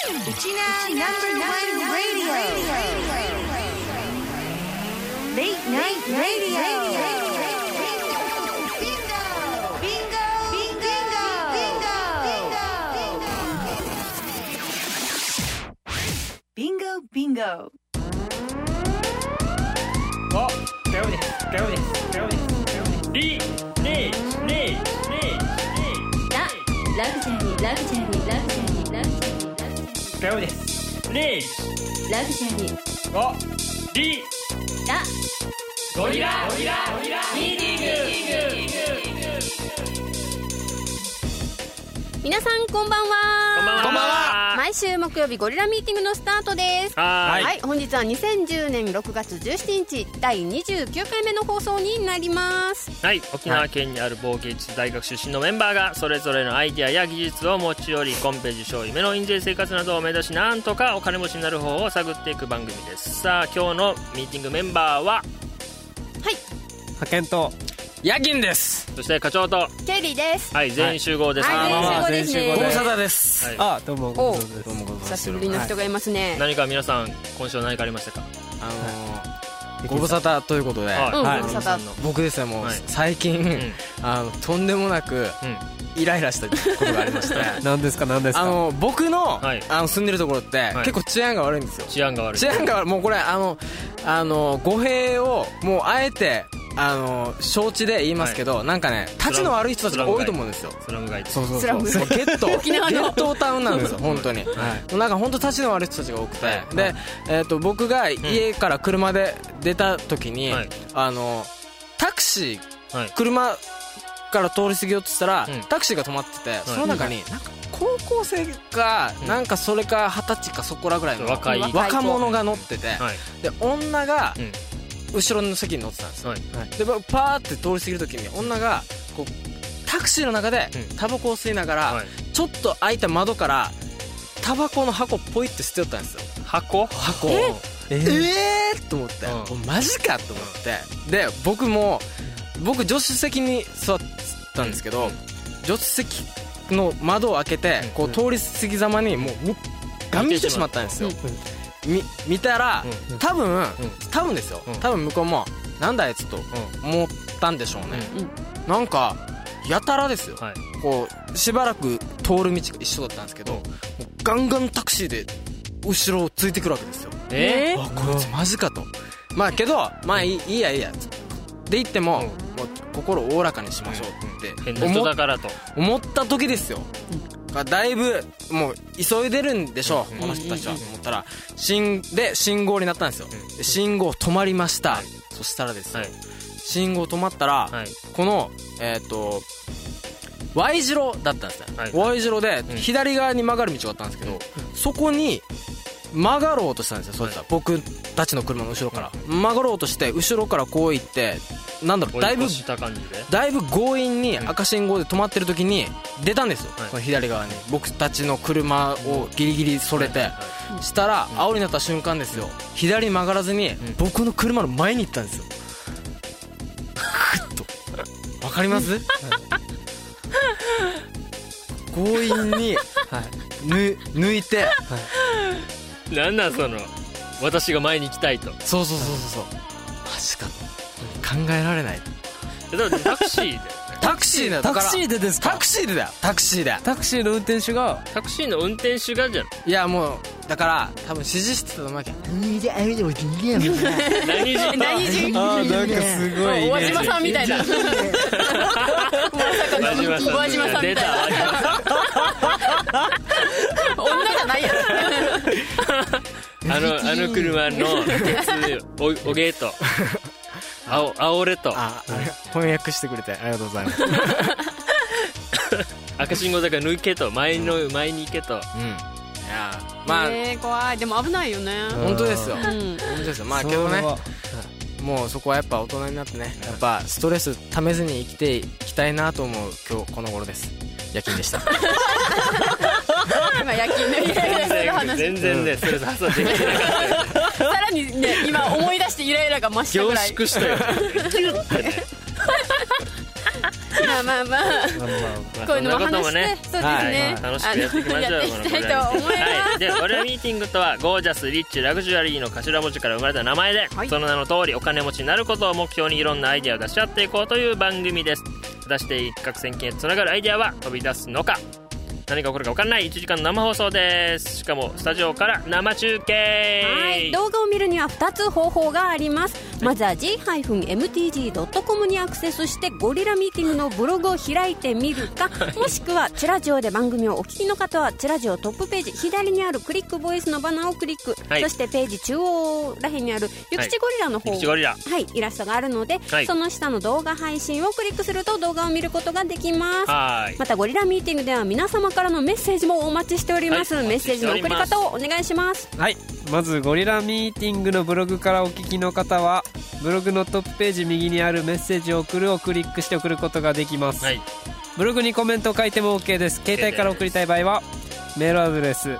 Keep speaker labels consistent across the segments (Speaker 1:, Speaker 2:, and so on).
Speaker 1: 皆さんこんばんは。こんばんは。毎週木曜日ゴリラミーティングのスタートです。はい、本日は2010年6月17日第29回目の放送になります。
Speaker 2: はい、沖縄県にある某芸術大学出身のメンバーがそれぞれのアイデアや技術を持ち寄り、コンペ受賞、夢の印税生活などを目指し、なんとかお金持ちになる方法を探っていく番組です。さあ、今日のミーティングメンバーは、はい、
Speaker 3: 派遣と
Speaker 4: ヤギンです。
Speaker 2: そして課長と
Speaker 1: ケリーです。
Speaker 2: はい、全員集合です。
Speaker 1: 全員集合ですね。
Speaker 4: ご無沙汰です。
Speaker 2: はい、
Speaker 3: あ、どうもご無沙汰です。
Speaker 4: どうもご無沙汰です。
Speaker 1: 久しぶりの人がいますね。
Speaker 2: 何か皆さん今週は何かありましたか？
Speaker 4: ご無沙汰ということで、僕ですね、もう最近、とんでもなくイライラしたことがありまして
Speaker 3: 何ですか何ですか？
Speaker 4: 僕の住んでるところって結構治安が悪いんですよ。
Speaker 2: 治安が悪い。
Speaker 4: もうこれ語弊をもうあえて承知で言いますけど、なんかね、立ちの悪い人たちが多いと思うんですよ。
Speaker 2: スラム街。
Speaker 4: そうゲットタウンなんですよ本当に。なんか本当立ちの悪い人たちが多くて、で僕が家から車で出た時にタクシー、車から通り過ぎようとしたらタクシーが止まってて、その中になんか高校生かなんかそれか20歳かそこらぐらいの若者が乗ってて、で女が後ろの席に乗ってたんですよ。でパーって通り過ぎる時に女がこうタクシーの中でタバコを吸いながら、ちょっと開いた窓からタバコの箱ポイって捨てよったんですよ。箱と思って、マジかと思って、で僕助手席に座ったんですけど、助手席の窓を開けてこう通り過ぎざまにもうガン見てしまったんですよ。見たら、多分ですよ、多分向こうもなんだあいつと思ったんでしょうね。なんかやたらですよ、こうしばらく通る道が一緒だったんですけど、ガンガンタクシーで後ろをついてくるわけですよ。こいつマジかと。まあけどまあいいやで言っても、もう心をおおらかにしましょうって
Speaker 2: 変な人だからと
Speaker 4: 思った時ですよ。だいぶもう急いでるんでしょう、この人たちはと思ったら、信号になったんですよ。で信号止まりました。そしたらですよ、信号止まったら、このY 字路だったんですね。Y 字路で左側に曲がる道があったんですけど、そこに曲がろうとしたんですよ。そうした僕たちの車の後ろから曲がろうとして、後ろからこう行って、なんだろう、だいぶ強引に赤信号で止まってる時に出たんですよ、その左側に僕たちの車をギリギリそれて、したら青になった瞬間ですよ、左曲がらずに僕の車の前に行ったんですよ。クッとわかります？強引に抜いて、
Speaker 2: なんなんその私が前に行きたいと。
Speaker 4: そうマジかと考えられない。
Speaker 2: だからタクシーで
Speaker 4: タクシーでですか？タクシーでだよ。タクシーの運転手がじゃん。いやもうだから多分指示してたと思うわけ。
Speaker 1: 何人
Speaker 3: なんかすごい
Speaker 1: 大島さんみたいな。大島さんみたいな。女じゃないや
Speaker 2: ろ。あの車のおげーとあおれと
Speaker 3: 翻訳してくれてありがとうございます。
Speaker 2: 赤信号だから抜けと、前に行けと。いや
Speaker 1: まあ怖い。でも危ないよね。
Speaker 4: 本当ですよ。まあけどね、もうそこはやっぱ大人になってね、やっぱストレスためずに生きていきたいなと思う今日この頃です。夜勤でした。
Speaker 1: 今夜勤のイライラする話
Speaker 2: 全然ね、ストレス発散できてなかった。
Speaker 1: さらにね、今思い出してイライラが増したぐらい
Speaker 2: 凝縮したよ。ギュッてね。
Speaker 1: まあこういうのも話して、そうですね、
Speaker 2: 楽しくやっていきましょう。
Speaker 1: やっていきたいと思います。
Speaker 2: で、ゴリラミーティングとはゴージャス、リッチ、ラグジュアリーの頭文字から生まれた名前で、その名の通りお金持ちになることを目標にいろんなアイデアを出し合っていこうという番組です。果たして一攫千金へつながるアイデアは飛び出すのか、何が起こるか分かんない1時間の生放送です。しかもスタジオから生中継。
Speaker 1: はい、動画を見るには2つ方法があります。まずは g-mtg.com にアクセスしてゴリラミーティングのブログを開いてみるかもしくはチラジオで番組をお聞きの方はチラジオトップページ左にあるクリックボイスのバナーをクリック、そしてページ中央らへんにあるゆきちゴリラの方、イラストがあるので、その下の動画配信をクリックすると動画を見ることができます。またゴリラミーティングでは皆様からのメッセージもお待ちしております。メッセージの送り方をお願いします。
Speaker 3: はい、まずゴリラミーティングのブログからお聞きの方はブログのトップページ右にあるメッセージを送るをクリックして送ることができます。ブログにコメントを書いても OK です。携帯から送りたい場合はメールアドレス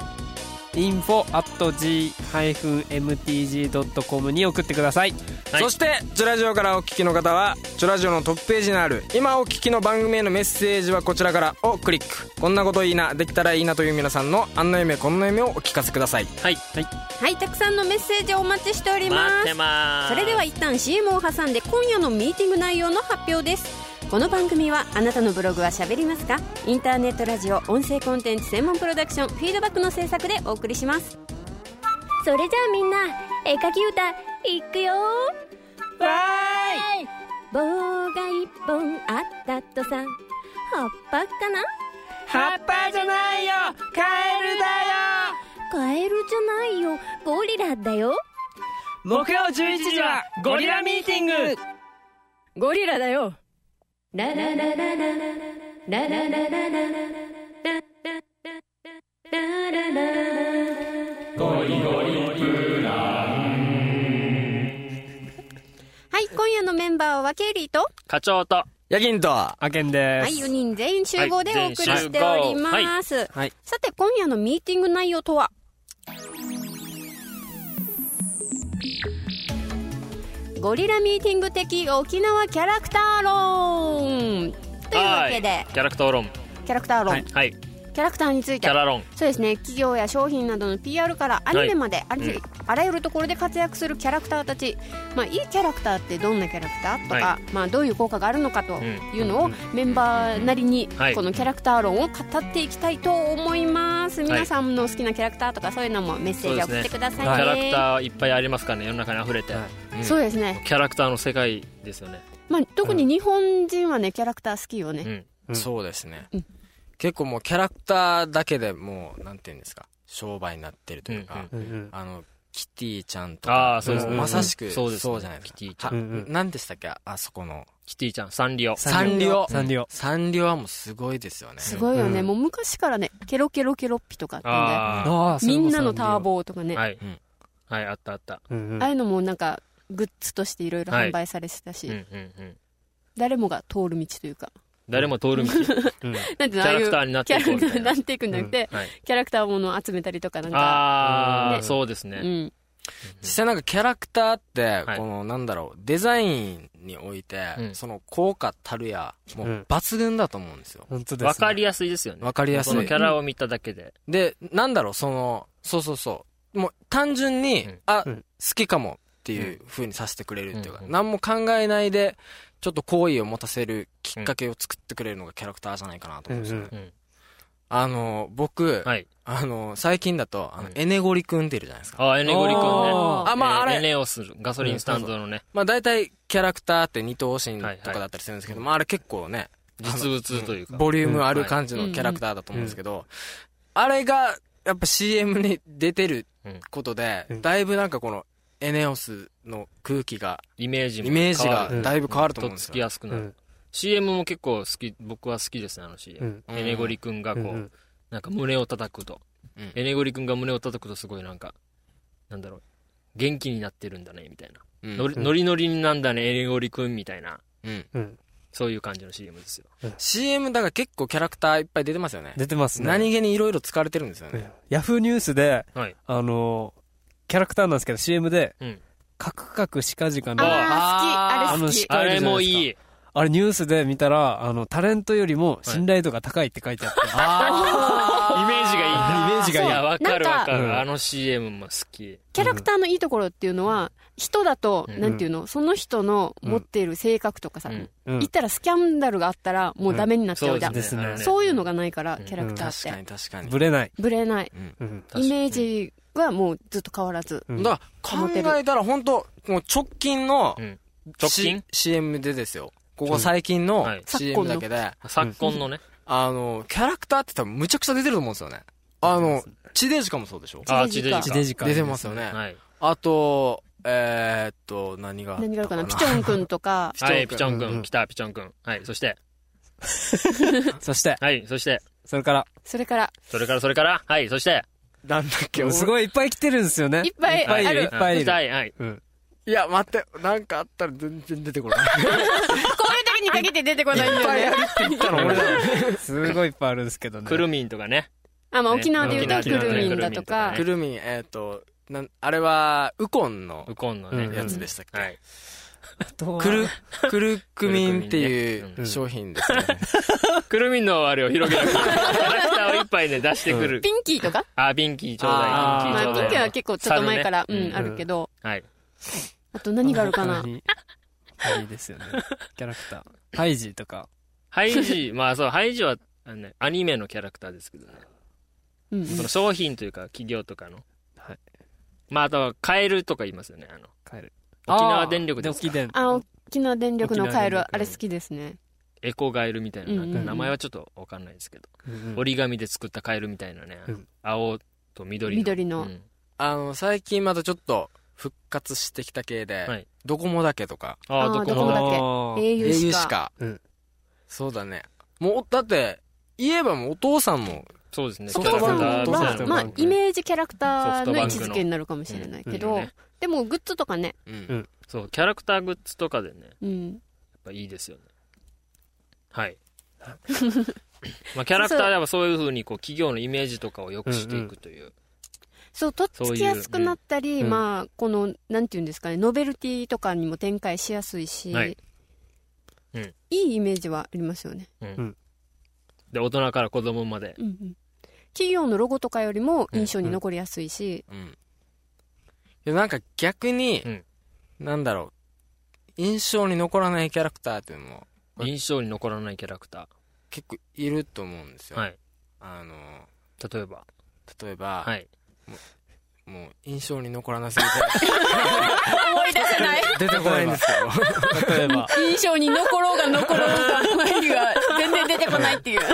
Speaker 3: info@g-mtg.com に送ってください。
Speaker 4: そしてチュラジオからお聞きの方はチュラジオのトップページにある今お聞きの番組へのメッセージはこちらからをクリック。こんなこといいな、できたらいいなという皆さんのあんな夢こんな夢をお聞かせください。
Speaker 1: はい、たくさんのメッセージをお待ちしております。
Speaker 2: 待ってます。
Speaker 1: それでは一旦 CM を挟んで今夜のミーティング内容の発表です。この番組はあなたのブログは喋りますか、インターネットラジオ音声コンテンツ専門プロダクションフィードバックの制作でお送りします。
Speaker 5: それじゃあみんな絵描き歌いくよ。
Speaker 4: わーい。
Speaker 5: 棒が一本あったとさ、葉っぱかな。
Speaker 4: 葉っぱじゃないよ、カエルだよ。
Speaker 5: カエルじゃないよ、ゴリラだよ。
Speaker 4: 木曜11時はゴリラミーティング。
Speaker 1: ゴリラだよ。
Speaker 5: ララララララララララララララ
Speaker 1: ゴリゴリプラン。はい、今夜のメンバーはケイリーと
Speaker 2: 課長と
Speaker 4: ヤギンと
Speaker 3: アケンです。
Speaker 1: はい、4人全員集合でお送りしております。さて今夜のミーティング内容とは、ゴリラミーティング的沖縄キャラクター論というわけで、
Speaker 2: キャラクター論、
Speaker 1: キャラクター論、キャラクターについて、
Speaker 2: キャラ論、
Speaker 1: そうですね、企業や商品などの PR からアニメまで、あらゆるところで活躍するキャラクターたち、いいキャラクターってどんなキャラクターとか、どういう効果があるのかというのをメンバーなりにこのキャラクター論を語っていきたいと思います。皆さんの好きなキャラクターとかそういうのもメッセージを送ってくださいね。
Speaker 2: キャラクターいっぱいありますからね、世の中に溢れて。
Speaker 1: そうですね、
Speaker 2: キャラクターの世界ですよね。
Speaker 1: 特に日本人はねキャラクター好きよね。
Speaker 4: そうですね、結構もうキャラクターだけでもうなんていうんですか、商売になってるというか、キティちゃんとか、まさしくそうじゃないですか。キティちゃん、何でしたっけ、あそこの
Speaker 2: キティちゃん、サンリオ
Speaker 4: はもうすごいですよね。
Speaker 1: すごいよね、もう昔からね、ケロケロケロッピとかってみんなのターボーとかね、あ
Speaker 2: ったあった、あ
Speaker 1: あいうのもなんかグッズとしていろいろ販売されてたし、誰もが通る道というか、
Speaker 2: 誰も通る道、キャラクターになっていこうみたいな、
Speaker 1: なっていくんじゃなくて、キャラクターものを集めたりとか、なんか
Speaker 2: そうですね、
Speaker 4: 実際なんかキャラクターってこのなんだろう、デザインにおいてその効果たるやもう抜群だと思うんですよ。
Speaker 2: わかりやすいですよね。
Speaker 4: わかりやすい。
Speaker 2: このキャラを見ただけで。
Speaker 4: で、なんだろう、そうもう単純に好きかもっていう風にさせてくれるっていうか、何も考えないでちょっと好意を持たせるきっかけを作ってくれるのがキャラクターじゃないかなと思うんですよね。僕、最近だとエネゴリくんっているじゃないですか。
Speaker 2: エネゴリくんね。
Speaker 4: あれ
Speaker 2: エネオスガソリンスタンドのね。
Speaker 4: 大体キャラクターって二頭身とかだったりするんですけど、あれ結構ね、
Speaker 2: 実物というか
Speaker 4: ボリュームある感じのキャラクターだと思うんですけど、あれがやっぱ CM に出てることで、だいぶなんかこのエネオスの空気が、イメージがだいぶ変わると思うんですよ。
Speaker 2: とっつきやすくなる。CM も結構好き、僕は好きですね、CM。エネゴリくんがこう、なんか胸を叩くと、エネゴリくんが胸を叩くとすごいなんか、なんだろう、元気になってるんだね、みたいな。ノリノリなんだね、エネゴリくんみたいな。そういう感じの CM ですよ。
Speaker 4: CM だから結構キャラクターいっぱい出てますよね。
Speaker 3: 出てますね。
Speaker 4: 何気にいろいろ使われてるんですよね。
Speaker 3: ヤフーニュースで、キャラクターなんですけど CM で、カクカクシカジカの
Speaker 1: 好き、
Speaker 2: あれもいい。
Speaker 3: あれニュースで見たらタレントよりも信頼度が高いって書いてあって、
Speaker 2: イメージがいいんだ。イメージがいい。いや、わかるわかる。CM も好き。
Speaker 1: キャラクターのいいところっていうのは、人だと、なんていうの、その人の持っている性格とかさ、言ったらスキャンダルがあったらもうダメになっちゃうじゃん。そういうのがないから、キャラクターって。
Speaker 4: 確かに。
Speaker 3: ブレない。
Speaker 1: イメージはもうずっと変わらず。
Speaker 4: だから考えたら本当もう直近の CM でですよ。ここ最近の CM だけで。
Speaker 2: 昨今のね。
Speaker 4: キャラクターって多分むちゃくちゃ出てると思うんですよね。地デジカもそうでしょ。
Speaker 2: 地デジカ。
Speaker 4: 出てますよね。あと、何があるかな。
Speaker 1: ピチョンくんとか。
Speaker 2: はい、ピチョンくん。来た、ピチョンくん。はい、そして。
Speaker 3: そして。
Speaker 2: はい、そして。
Speaker 3: それから。
Speaker 2: はい、そして。
Speaker 4: なんだっけ、
Speaker 3: すごいいっぱい来てるんですよね。
Speaker 1: いっぱいある。
Speaker 3: いっぱいいる。
Speaker 2: はい。
Speaker 4: いや、待って、なんかあったら全然出てこない。
Speaker 1: こういう時に限って出てこないんだよね。
Speaker 4: いっぱいあるって言ったの俺だ。
Speaker 3: すごいいっぱいあるんですけどね。
Speaker 2: くるみんとかね。
Speaker 1: まあ沖縄で言うとくるみんだとか。
Speaker 4: くるみん、あれは、ウコンの
Speaker 2: ね、
Speaker 4: やつでしたっけ。はい。
Speaker 2: く
Speaker 4: るくみんっていう商品ですね。
Speaker 2: くるみんのあれを広げる。キャラクターを一杯ね、出してくる。
Speaker 1: ピンキーとか
Speaker 2: ピンキーちょうだい。
Speaker 1: ピンキーは結構ちょっと前から、あるけど。
Speaker 2: はい。
Speaker 1: あと何があるかな。
Speaker 3: いいですよね。キャラクター。ハイジとか。
Speaker 2: ハイジは、アニメのキャラクターですけどね。その商品というか、企業とかの。はい。あとは、カエルとか言いますよね。
Speaker 3: カエル。
Speaker 2: 沖縄電力ですか。
Speaker 1: 沖縄電力のカエル、あれ好きですね。
Speaker 2: エコガエルみたいな、名前はちょっとわかんないですけど。折り紙で作ったカエルみたいなね。青と緑の。
Speaker 4: 最近またちょっと、復活してきた系で、ドコモだけとか。
Speaker 1: ドコモだけ。au しか。
Speaker 4: そうだね。もう、だって、言えばもうお父さんも、
Speaker 2: そうですね。
Speaker 1: ソフトバンクは、イメージキャラクターの位置づけになるかもしれないけど、でもグッズとかね。
Speaker 2: そう、キャラクターグッズとかでね。やっぱいいですよね。はい。キャラクターではそういう風に企業のイメージとかを良くしていくという。
Speaker 1: そう、とっつきやすくなったり、この、なんていうんですかね、ノベルティとかにも展開しやすいし、いいイメージはありますよね。
Speaker 2: で、大人から子供まで。
Speaker 1: 企業のロゴとかよりも印象に残りやすいし。
Speaker 4: なんか逆に、なんだろう、印象に残らないキャラクターっていうのも。
Speaker 2: 印象に残らないキャラクター。
Speaker 4: 結構いると思うんですよ。
Speaker 2: はい。例えば。はい。
Speaker 4: もう印象に残らなすぎて
Speaker 1: 思い出せない
Speaker 4: 出てこないんですけ
Speaker 3: ど例えば
Speaker 1: 印象に残ろうが残ろうが前には全然出てこないっていう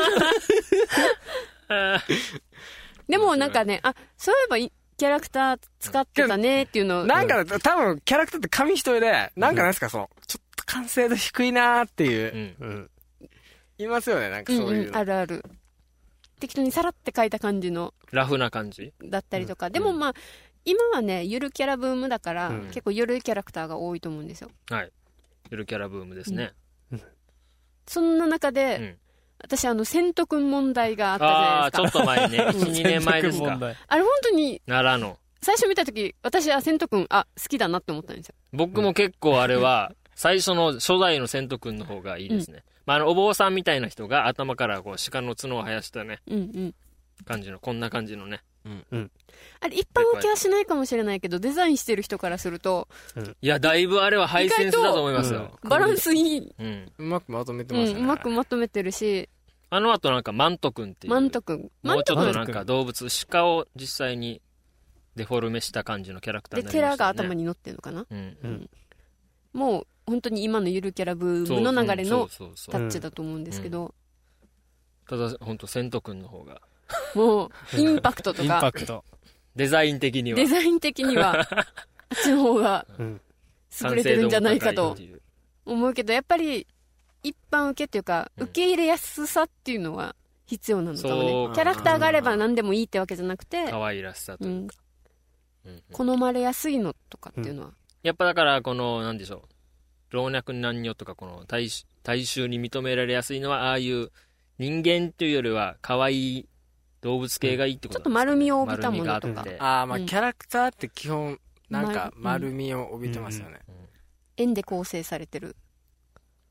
Speaker 1: でもなんかね、そういえばキャラクター使ってたねっていうの
Speaker 4: なんか多分キャラクターって紙一重でなんかなんですか、ちょっと完成度低いなーっていう言いますよね、なんかそういう
Speaker 1: あるある。適当にさらって書いた感じの
Speaker 2: ラフな感じ
Speaker 1: だったりとか、でも今はねゆるキャラブームだから、結構ゆるいキャラクターが多いと思うんですよ。
Speaker 2: はい、ゆるキャラブームですね。
Speaker 1: そんな中で、私セントくん問題があったじゃないですか。
Speaker 2: ちょっと前ね、1、2年前ですか。
Speaker 1: あれ本当に
Speaker 2: 奈良の
Speaker 1: 最初見た時、私はセントくん好きだなって思ったんですよ。
Speaker 2: 僕も結構あれは最初の初代のセントくんの方がいいですね。お坊さんみたいな人が頭から鹿の角を生やしたね、感じの、こんな感じのね。
Speaker 1: あれ一般受けはしないかもしれないけど、デザインしてる人からすると、
Speaker 2: いやだいぶあれはハイセンスだと思いますよ。
Speaker 1: バランスいい、
Speaker 4: うまくまとめてますね。
Speaker 1: うまくまとめてるし、
Speaker 2: あとなんかマントくんっていう、
Speaker 1: マントくん
Speaker 2: もうちょっとなんか動物、鹿を実際にデフォルメした感じのキャラクターになりましたね。
Speaker 1: で、テラが頭に乗ってるのかな。もう本当に今のゆるキャラブームの流れのタッチだと思うんですけど、
Speaker 2: ただ本当セントくんの方が
Speaker 1: もうインパクトとか
Speaker 3: インパクト、
Speaker 2: デザイン的には
Speaker 1: あっちの方が優れてるんじゃないかと思うけど、やっぱり一般受けっていうか、受け入れやすさっていうのは必要なのかもね。キャラクターがあれば何でもいいってわけじゃなくて、
Speaker 2: 可愛らしさというか、
Speaker 1: 好まれやすいのとかっていうのは、
Speaker 2: やっぱだからなんでしょう、老若男女とかこの大衆に認められやすいのは、ああいう人間というよりは可愛い動物系がいいってことなんですかね。ちょっと
Speaker 1: 丸みを帯びたものとか。
Speaker 4: キャラクターって基本なんか丸みを帯びてますよね。
Speaker 1: 円で構成されてる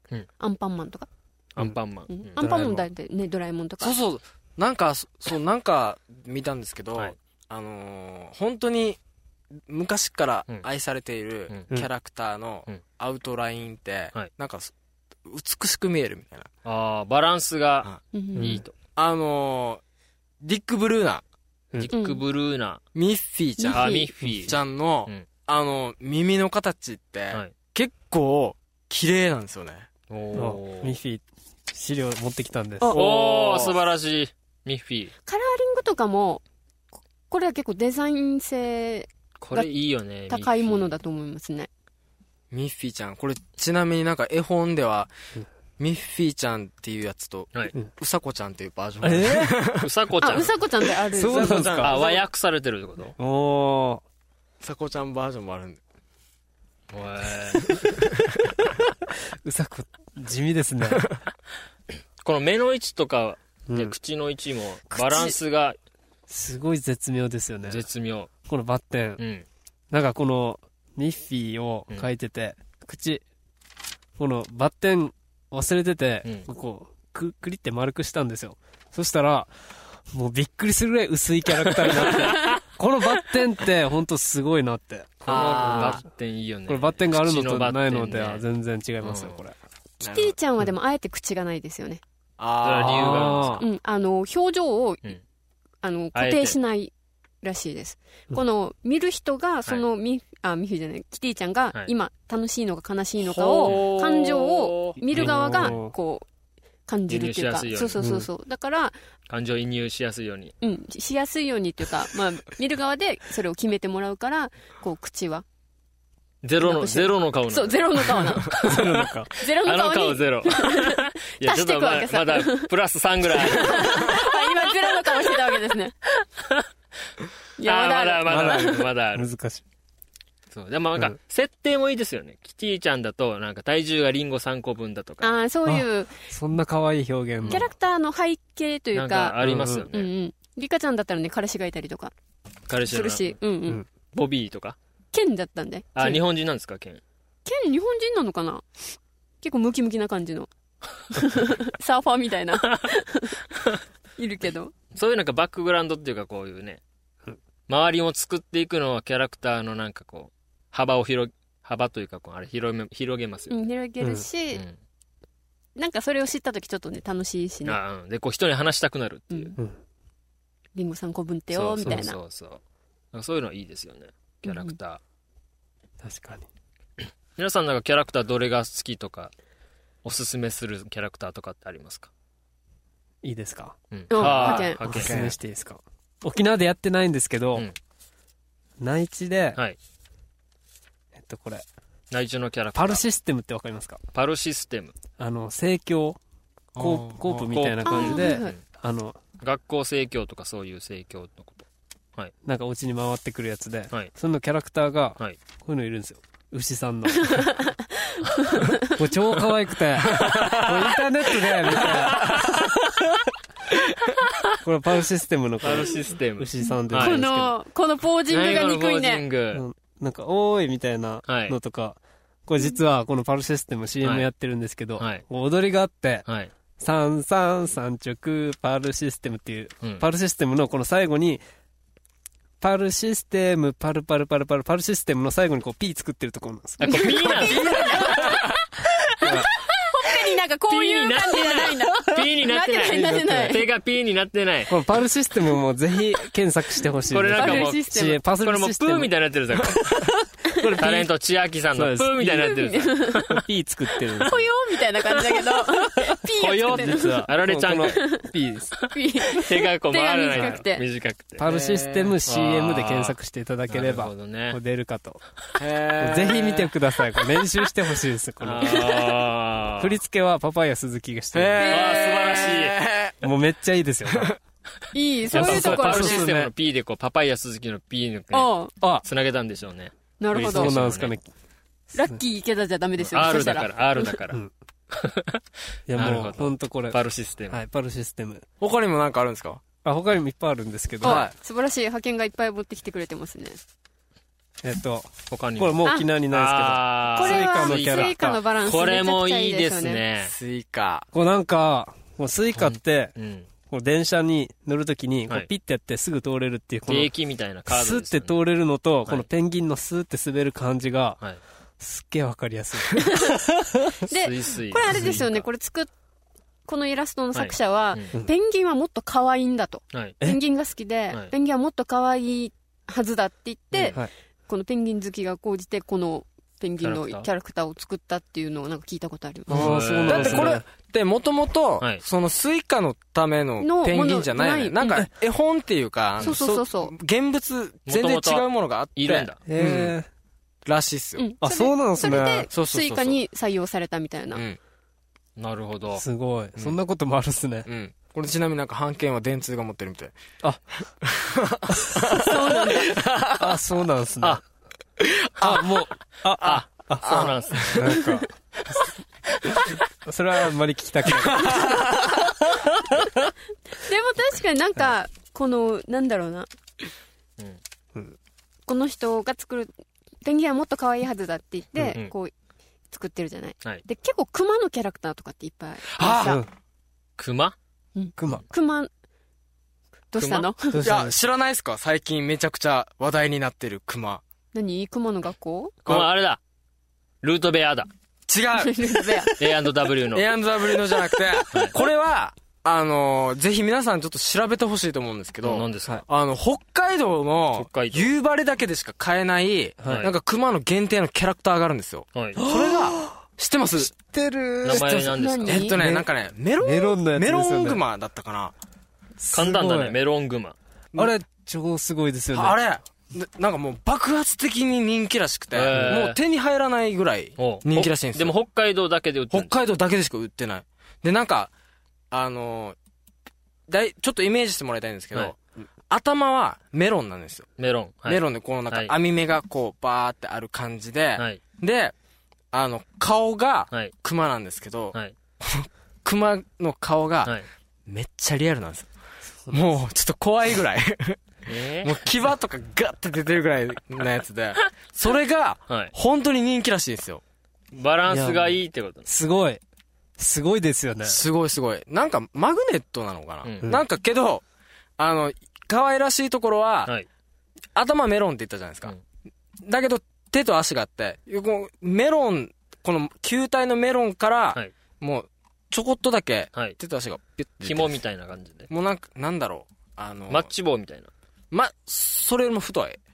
Speaker 1: アンパンマンとか。
Speaker 2: アンパンマン。
Speaker 1: アンパンマンだってね、ドラえもんとか。
Speaker 4: そう。なんか見たんですけど、本当に昔から愛されているキャラクターのアウトラインって、なんか美しく見えるみたいな。
Speaker 2: バランスがいいと。
Speaker 4: ディック・ブルーナ。
Speaker 2: ディック・ブルーナ。
Speaker 4: ミッフィーちゃん。
Speaker 2: ミッフィー
Speaker 4: ちゃんの、耳の形って、結構綺麗なんですよね。
Speaker 3: ミッフィー、資料持ってきたんです。
Speaker 2: 素晴らしい。ミッフィー。
Speaker 1: カラーリングとかも、これは結構デザイン性
Speaker 2: これいいよね。
Speaker 1: 高いものだと思いますね。
Speaker 4: ミッフィーちゃん。これちなみになんか絵本では、ミッフィーちゃんっていうやつと、うさこちゃんっていうバージョン。
Speaker 2: うさこちゃん。
Speaker 1: うさこちゃんである。
Speaker 3: そうなんですか。
Speaker 2: 和訳されてるってこと？
Speaker 4: うさこちゃんバージョンもあるんで。
Speaker 3: うさこ、地味ですね。
Speaker 2: この目の位置とかで口の位置もバランスが
Speaker 3: すごい絶妙ですよね。
Speaker 2: 絶妙。
Speaker 3: このバッテン。なんかこのミッフィーを書いてて、このバッテン忘れてて、こう、くりって丸くしたんですよ。そしたら、もうびっくりするぐらい薄いキャラクターになって、このバッテンってほんとすごいなって。
Speaker 2: このバッテンいいよね。
Speaker 3: これバッテンがあるのとないのでは全然違いますよ、これ。
Speaker 1: キティちゃんはでもあえて口がないですよね。
Speaker 2: 理由があるんですか？
Speaker 1: 表情を、固定しないらしいです。この見る人がそのミッフィーじゃない、キティちゃんが今楽しいのか悲しいのかを、感情を見る側がこう感じるっていうか、そうだから
Speaker 2: 感情移入しやすいように、
Speaker 1: しやすいようにっていうか、まあ見る側でそれを決めてもらうから、こう口は
Speaker 2: ゼロの顔なの。
Speaker 1: そう、ゼロの顔なの。ゼロの顔。ゼロの顔に。
Speaker 2: 顔ゼロ。いや、ちょっとまだプラス3ぐらい。
Speaker 1: 今ゼロの顔してたわけですね。
Speaker 2: いや、まだある。
Speaker 3: 難しい。
Speaker 2: そう。でもなんか、設定もいいですよね。キティちゃんだと、なんか体重がリンゴ3個分だとか。
Speaker 1: そういう。
Speaker 3: そんな可愛い表現
Speaker 1: キャラクターの背景というか。
Speaker 2: なんかありますよね。
Speaker 1: リカちゃんだったらね、彼氏がいたりとか。
Speaker 2: 彼氏
Speaker 1: するし。
Speaker 2: ボビーとか。
Speaker 1: ケンだったんで。
Speaker 2: 日本人なんですか、ケン。
Speaker 1: ケン日本人なのかな？結構ムキムキな感じの。サーファーみたいな。いるけど。
Speaker 2: そういうなんかバックグラウンドっていうか、こういうね、周りを作っていくのはキャラクターのなんかこう、幅というか、こうあれ広げますよね。
Speaker 1: 広げるし、なんかそれを知ったときちょっとね、楽しいしね。
Speaker 2: で、こう人に話したくなるっていう。
Speaker 1: リンゴ3個分ってよ、みたいな。
Speaker 2: そういうのはいいですよね。キャラクタ
Speaker 3: ー。確かに。
Speaker 2: 皆さんなんかキャラクターどれが好きとか、おすすめするキャラクターとかってありますか？
Speaker 3: いいですか？
Speaker 1: お
Speaker 3: すすめしていいですか？沖縄でやってないんですけど、内地で、これ。
Speaker 2: 内地のキャラクター。
Speaker 3: パルシステムってわかりますか？
Speaker 2: パルシステム。
Speaker 3: 生協、コープみたいな感じで、
Speaker 2: 学校生協とかそういう生協のこと。
Speaker 3: なんかお家に回ってくるやつで、そのキャラクターが、こういうのいるんですよ。牛さんの。もう超可愛くて、もうインターネットで、みたいな。これパルシステムの牛さんで。
Speaker 1: このポージングが憎いね。
Speaker 3: なんか、おーいみたいなのとか、これ実はこのパルシステム CM やってるんですけど、踊りがあって、33直パルシステムっていう、パルシステムのこの最後に、パルシステム、パルシステムの最後にこう P 作ってるところなんです。
Speaker 2: これ P なんですか？
Speaker 1: ほっぺになんかこういう感じじゃないんだ。
Speaker 2: P になってない。手が P になってない。
Speaker 3: このパルシステムもぜひ検索してほしい。
Speaker 2: これなんかもう、
Speaker 1: パルシステム。
Speaker 2: これもうプーみたいになってるぞ。これタレント千秋さんのプーみたいになってるぞ。
Speaker 3: P 作ってるんです。
Speaker 1: ぽよーみたいな感じだけど、P
Speaker 2: ぽよー実は。あられちゃんが
Speaker 3: P です。
Speaker 2: 手がこう回らないの。短くて。
Speaker 3: パルシステム CM で検索していただければ、出るかと。ぜひ見てください。練習してほしいです。この振り付けはパパイヤ鈴木がしてる。
Speaker 2: 素晴らしい。
Speaker 3: もうめっちゃいいですよ。
Speaker 1: いい、そういうところ。
Speaker 2: パルシステムの P でこう、パパイヤ鈴木の P につなげたんでしょうね。
Speaker 1: なるほど。
Speaker 3: そうなんですかね。
Speaker 1: ラッキー池田じゃダメですよ。
Speaker 2: R だから。R だから。
Speaker 3: いやもう、ほんとこれ。
Speaker 2: パルシステム。
Speaker 3: はい、パルシステム。
Speaker 4: 他にもなんかあるんですか？
Speaker 3: 他にもいっぱいあるんですけど。
Speaker 1: 素晴らしい派遣がいっぱい持ってきてくれてますね。
Speaker 2: 他に
Speaker 3: これもう沖縄にないですけど、
Speaker 1: これは
Speaker 3: スイカのキャラクター。
Speaker 1: スイカのバランス
Speaker 2: これもいいで
Speaker 1: めちゃくちゃいいですすよね。
Speaker 2: ね。
Speaker 4: スイカ。
Speaker 3: こうなんか、もうスイカって、
Speaker 2: うん。
Speaker 3: こう電車に乗るときに、こ
Speaker 2: はいう
Speaker 3: ピッてやってすぐ通れるっていう、この、
Speaker 2: ケーキみたいなカー
Speaker 3: スーって
Speaker 2: ドですよね。
Speaker 3: 通れるのと、
Speaker 2: い
Speaker 3: このペンギンのスーって滑る感じが、
Speaker 2: はい。
Speaker 3: すっげえわかりやすい。
Speaker 1: で
Speaker 2: スイスイ。
Speaker 1: これあれですよね、これこのイラストの作者は、
Speaker 2: うん
Speaker 1: ペンギンはもっと可愛いんだと。
Speaker 2: はい。
Speaker 1: ペンギンが好きで、
Speaker 2: はい
Speaker 1: ペンギンはもっと可愛いはずだって言って、
Speaker 3: はい
Speaker 1: このペンギン好きが高じて、このペンギンの
Speaker 2: キャラクター
Speaker 1: キャラクターを作ったっていうのをなんか聞いたことある。
Speaker 3: ああ、そうなんですね。
Speaker 4: だってこれってもともと
Speaker 2: はい、
Speaker 4: そのスイカのためのペンギンじゃないよね。
Speaker 1: の
Speaker 4: なんか絵本っていうか、
Speaker 1: そうそうそう
Speaker 4: 現物全然違うものがあって。
Speaker 2: いるんだ。
Speaker 3: へえ。
Speaker 4: らしいっすよ。
Speaker 3: あ、そうなんです
Speaker 1: それで
Speaker 3: ね。
Speaker 4: そうそうそうそう
Speaker 1: スイカに採用されたみたいな。
Speaker 4: うん。
Speaker 2: なるほど。
Speaker 3: すごい。そんなこともあるっすね。
Speaker 4: うん。これちなみになんか版権は電通が持ってるみたい。
Speaker 3: あ、そうなんですね。あ、もう、
Speaker 2: そうなんですね。
Speaker 3: なんか、それはあんまり聞きたくない。
Speaker 1: でも確かになんか、この、なんだろうな。この人が作る、ペンギンはもっと可愛いはずだって言って、
Speaker 2: うん
Speaker 1: こう、作ってるじゃない。
Speaker 2: はい。
Speaker 1: で、結構クマのキャラクターとかっていっぱいいるさ。
Speaker 2: クマ
Speaker 3: クマ。
Speaker 1: クマ、どうしたの
Speaker 3: どう
Speaker 4: いや、
Speaker 3: したんです
Speaker 4: 知らないっすか？最近めちゃくちゃ話題になってるクマ。
Speaker 1: 何クマの学校
Speaker 2: クマあれだ。ルートベアだ。
Speaker 4: 違う
Speaker 2: A&W の。
Speaker 4: A&W のじゃなくて、これは、ぜひ皆さんちょっと調べてほしいと思うんですけど、
Speaker 2: 何ですか？
Speaker 4: 北海道の
Speaker 2: 北海道
Speaker 4: 夕張だけでしか買えない、
Speaker 2: はい
Speaker 4: なんか熊の限定のキャラクターがあるんですよ。
Speaker 2: はい。
Speaker 4: それが、知ってます？
Speaker 3: 知ってる。
Speaker 2: 名前なんですか？
Speaker 1: 何
Speaker 4: なんかね、メロ
Speaker 3: ンのやつですよね
Speaker 4: メロングマだったかな。
Speaker 2: 簡単だね、メロングマ。
Speaker 3: あれ、超すごいですよね。
Speaker 4: あれ、なんかもう爆発的に人気らしくて、もう手に入らないぐらい人気らしいんですよ。
Speaker 2: でも北海道だけで売ってる。
Speaker 4: 北海道だけでしか売ってない。で、なんか、ちょっとイメージしてもらいたいんですけど、
Speaker 2: はい
Speaker 4: 頭はメロンなんですよ。
Speaker 2: メロン。はい
Speaker 4: メロンでこのなんか
Speaker 2: はい
Speaker 4: 網目がこうバーってある感じで、
Speaker 2: はい。
Speaker 4: で、顔が
Speaker 2: はい。
Speaker 4: クマなんですけど、
Speaker 2: はい。
Speaker 4: クマの顔が
Speaker 2: はい。
Speaker 4: めっちゃリアルなんですよ。もうちょっと怖いぐらい。もう牙とかガッて出てるぐらいのやつで、それが
Speaker 2: はい。
Speaker 4: 本当に人気らしいんですよ。
Speaker 2: バランスがいいってこと。
Speaker 3: すごい。すごいですよね。
Speaker 4: すごいすごい。なんかマグネットなのかな、
Speaker 2: うん
Speaker 4: なんかけど、可愛らしいところは、
Speaker 2: はい。
Speaker 4: 頭メロンって言ったじゃないですか。だけど、手と足があって、こうメロン、この球体のメロンから、
Speaker 2: はい
Speaker 4: もう、ちょこっとだけ、
Speaker 2: はい。
Speaker 4: 手と足がピュッて出てる。
Speaker 2: 紐みたいな感じで。
Speaker 4: もうなんか、なんだろう。
Speaker 2: マッチ棒みたいな。
Speaker 4: それよりも太い。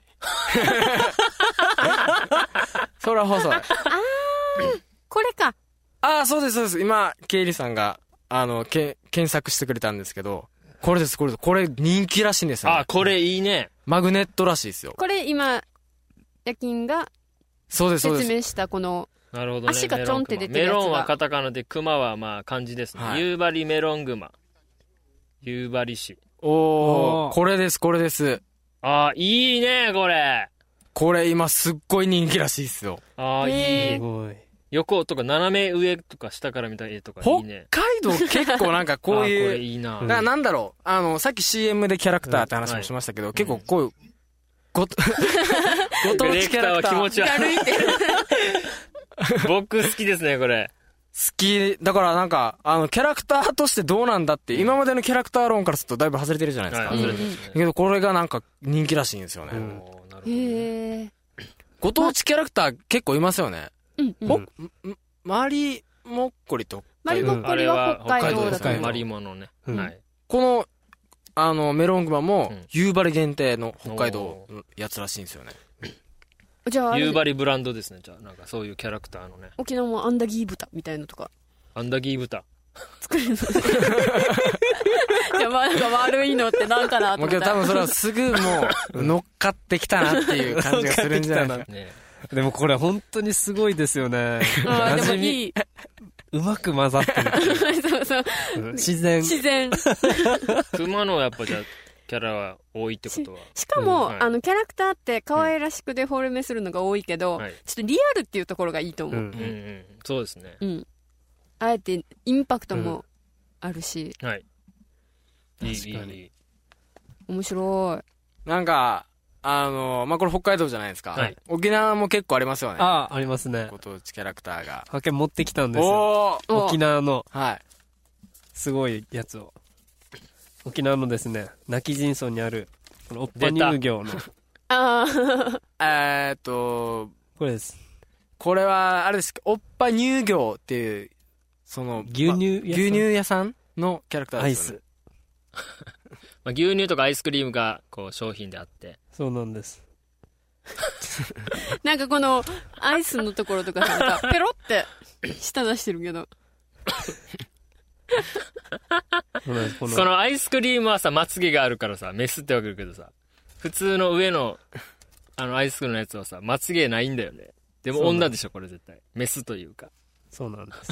Speaker 4: それは細い。
Speaker 1: これか。
Speaker 4: そうです、そうです。今、ケイリさんが、検索してくれたんですけど、これです、これです。これ人気らしいんですよ、ね。
Speaker 2: これいいね。
Speaker 4: マグネットらしいですよ。
Speaker 1: これ今、夜勤が
Speaker 4: そうです、そうです。
Speaker 1: 説明したこの、
Speaker 2: なるほどね。
Speaker 1: 足がちょんって出てるやつが
Speaker 2: メロンはカタカナで、クマはまあ漢字ですね。
Speaker 4: はい
Speaker 2: 夕張メロングマ。夕張市。
Speaker 3: おー
Speaker 4: これです、これです。
Speaker 2: いいね、これ。
Speaker 4: これ今すっごい人気らしいですよ。
Speaker 2: いい。
Speaker 3: すごい。
Speaker 2: 横とか斜め上とか下から見た絵とかいいね。
Speaker 4: 北海道結構なんかこう
Speaker 2: こ
Speaker 4: いう、
Speaker 2: れいいな。
Speaker 4: だからなんだろう、さっき CM でキャラクターって話もしましたけど、結構こういう、ご当地キャラクター。
Speaker 2: ディレクターは気持ち悪い。僕好きですね、これ。
Speaker 4: 好き、だからなんか、キャラクターとしてどうなんだって、今までのキャラクター論からするとだいぶ外れてるじゃないですか。
Speaker 2: はい、外れてますね。
Speaker 4: けどこれがなんか人気らしいんですよね。
Speaker 2: なるほどね。
Speaker 1: へえ。
Speaker 4: ご当地キャラクター結構いますよね。
Speaker 1: うん。
Speaker 4: マリモッコリと
Speaker 1: マリモッコリは北海道だと思う。
Speaker 2: マリモのね。はい。
Speaker 4: この、メロングマも
Speaker 2: うん、
Speaker 4: 夕張限定の北海道のやつらしいんですよね。
Speaker 1: じゃあ、
Speaker 2: 夕張ブランドですね。じゃあ、なんかそういうキャラクターのね。
Speaker 1: 沖縄もアンダギー豚みたいのとか
Speaker 2: アンダギー豚。
Speaker 1: 作れるのじゃあ、なんか悪いのってなんかなと
Speaker 4: もうけど
Speaker 1: 思った
Speaker 4: 多分それはすぐもう乗っかってきたなっていう感じがするんじゃないですか。
Speaker 2: ね。
Speaker 3: でもこれ本当にすごいですよね。
Speaker 1: あでも
Speaker 3: 馴染み、
Speaker 1: いい。
Speaker 3: うまく混ざってる。
Speaker 1: そうそう。
Speaker 3: 自然。
Speaker 1: 自然。
Speaker 2: 熊のやっぱじゃあ、キャラは多いってことは。
Speaker 1: しかも、
Speaker 2: はい
Speaker 1: キャラクターって可愛らしくデフォルメするのが多いけど、
Speaker 2: はい
Speaker 1: ちょっとリアルっていうところがいいと思う。
Speaker 3: うん
Speaker 2: うんうん。そうですね。
Speaker 1: うん。あえてインパクトもあるし、
Speaker 2: はい。いい、い
Speaker 3: 確かに
Speaker 2: い。
Speaker 1: 面白い。
Speaker 4: なんか、 まあ、これ北海道じゃないですか。
Speaker 2: はい。
Speaker 4: 沖縄も結構ありますよね。
Speaker 3: ありますね。
Speaker 4: ご当地キャラクターが。
Speaker 3: 派遣持ってきたんですよ。沖縄の。
Speaker 4: はい。
Speaker 3: すごいやつを。沖縄のですね、今帰仁村にある、このおっぱ乳業の。 これです。
Speaker 4: これは、あれです。おっぱ乳業っていう、その、
Speaker 3: 牛乳
Speaker 4: 屋さんのキャラクターですよね。
Speaker 2: アイス。まあ、牛乳とかアイスクリームがこう商品であって。
Speaker 3: そうなんです。
Speaker 1: なんかこのアイスのところとかなんかペロって舌出してるけど。
Speaker 2: そのアイスクリームはさ、まつげがあるからさ、メスってわけるけどさ、普通の上のアイスクリームのやつはさ、まつげないんだよね。でも女でしょ、これ絶対。メスというか。
Speaker 3: そうなんです。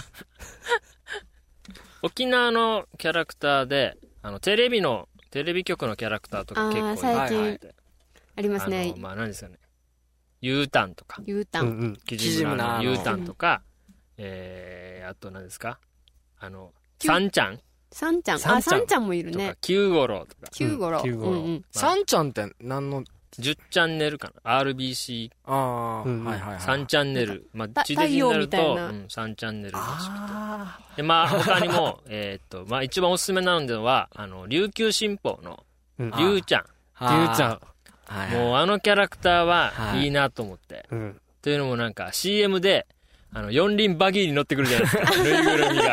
Speaker 2: 沖縄のキャラクターで、テレビ局のキャラクターとか結構
Speaker 1: 最近ありますね。
Speaker 2: まあ何ですかね。Uターンとか。
Speaker 1: Uターン。
Speaker 2: キジムナの Uターンとか、あと何ですかサンちゃん
Speaker 1: サンちゃんもいるね。
Speaker 2: キューゴロとか。
Speaker 1: キューゴロ。
Speaker 4: サンちゃんって何の
Speaker 2: 10チャンネルかな ?RBC。
Speaker 4: はいはいはい。
Speaker 2: 3チャンネル。まあ、地デジになると、3チャンネルらしくて。で、まあ、他にも、まあ、一番おすすめなのは、琉球新報の、りゅうちゃん。
Speaker 3: りゅうちゃん。
Speaker 2: もうキャラクターはいいなと思って。というのもなんか CM で、四輪バギーに乗ってくるじゃないですか。ぬいぐるみが。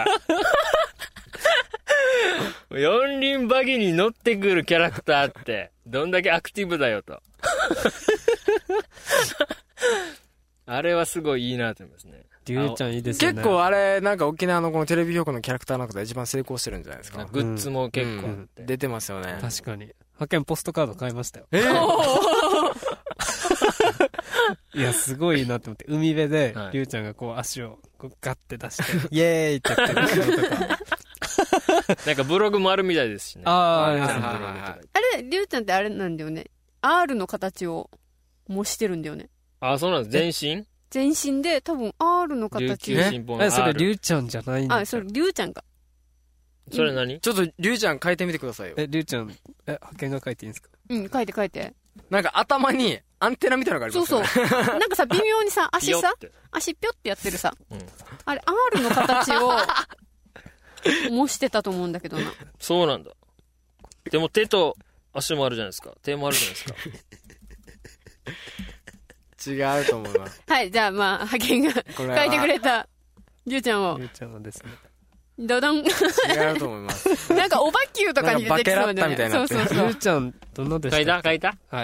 Speaker 2: 四輪バギーに乗ってくるキャラクターって、どんだけアクティブだよと。あれはすごいいいなと思いますね。
Speaker 3: りゅうちゃんいいですよね。
Speaker 4: 結構あれ、なんか沖縄のこのテレビ局のキャラクターの中で一番成功してるんじゃないですか。
Speaker 2: グッズも結構あって。
Speaker 4: 出てますよね。
Speaker 3: 確かに。派遣ポストカード買いましたよ。いや、すごいなって思って、海辺で、りゅうちゃんがこう足をこうガッて出して、イエーイって言ってるとか。
Speaker 2: なんかブログもあるみたいですしね。
Speaker 1: あれ、りゅうちゃんってあれなんだよね。R の形を模してるんだよね。
Speaker 2: そうなんです。
Speaker 1: 全身で多分 R の形
Speaker 2: ね。
Speaker 3: それりゅうちゃんじゃないんだ。
Speaker 1: それりゅうちゃんか。
Speaker 2: それ何？
Speaker 4: ちょっとりゅうちゃん書いてみてくださいよ。
Speaker 3: りゅうちゃん、派遣が書いていいんですか？
Speaker 1: 書いて。
Speaker 4: なんか頭にアンテナみたいなのがありますよね。
Speaker 1: そう。なんかさ、微妙にさ、足ぴょってやってるさ。あれ、R の形を模してたと思うんだけどな。
Speaker 2: そうなんだ。でも手と足もあるじゃないですか。手もあるじゃないですか。
Speaker 4: 違うと思います。
Speaker 1: はい、じゃあまあ、派遣が書いてくれた、りゅうちゃんを。
Speaker 3: りゅうちゃんはですね。
Speaker 1: ドドン。違
Speaker 4: うと思います。
Speaker 1: なんか、おばきゅうとかに出てきそう
Speaker 4: で、ね。バケラッタみたいな。
Speaker 1: そう。
Speaker 3: りゅうちゃん、どんなでしたっけ？
Speaker 2: 書いた
Speaker 3: はい。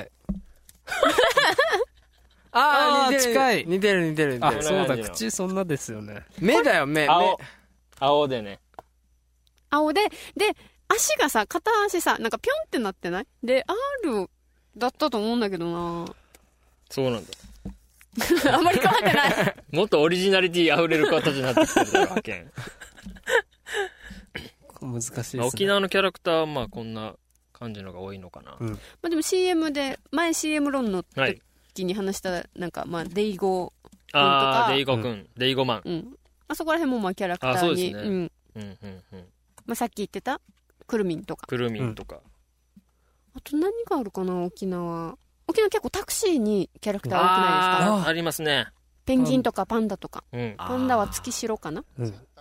Speaker 4: 近い。似てる。
Speaker 3: そうだ、口そんなですよね。
Speaker 4: 目だよ、目。
Speaker 2: 青でね。
Speaker 1: 青で、足がさ、片足さ、なんかぴょんってなってないで、R だったと思うんだけどな。
Speaker 2: そうなんだ。
Speaker 1: あんまり変わってない。
Speaker 2: もっとオリジナリティ溢れる形になってきてるだろ、派遣。
Speaker 3: 難しいですね。
Speaker 2: 沖縄のキャラクターはまあこんな感じのが多いのかな。
Speaker 1: まあでも CM で、前 CM 論の時に話した、なんかまあ、デイゴくんとか。
Speaker 2: デイゴくん、デイゴマン。
Speaker 1: あそこら辺もまあキャラクターに。
Speaker 2: そうですね。
Speaker 1: まあさっき言ってた、くるみんとか。あと何があるかな、沖縄結構タクシーにキャラクター多くないですか？
Speaker 2: ありますね。
Speaker 1: ペンギンとかパンダとか。パンダは月白かな？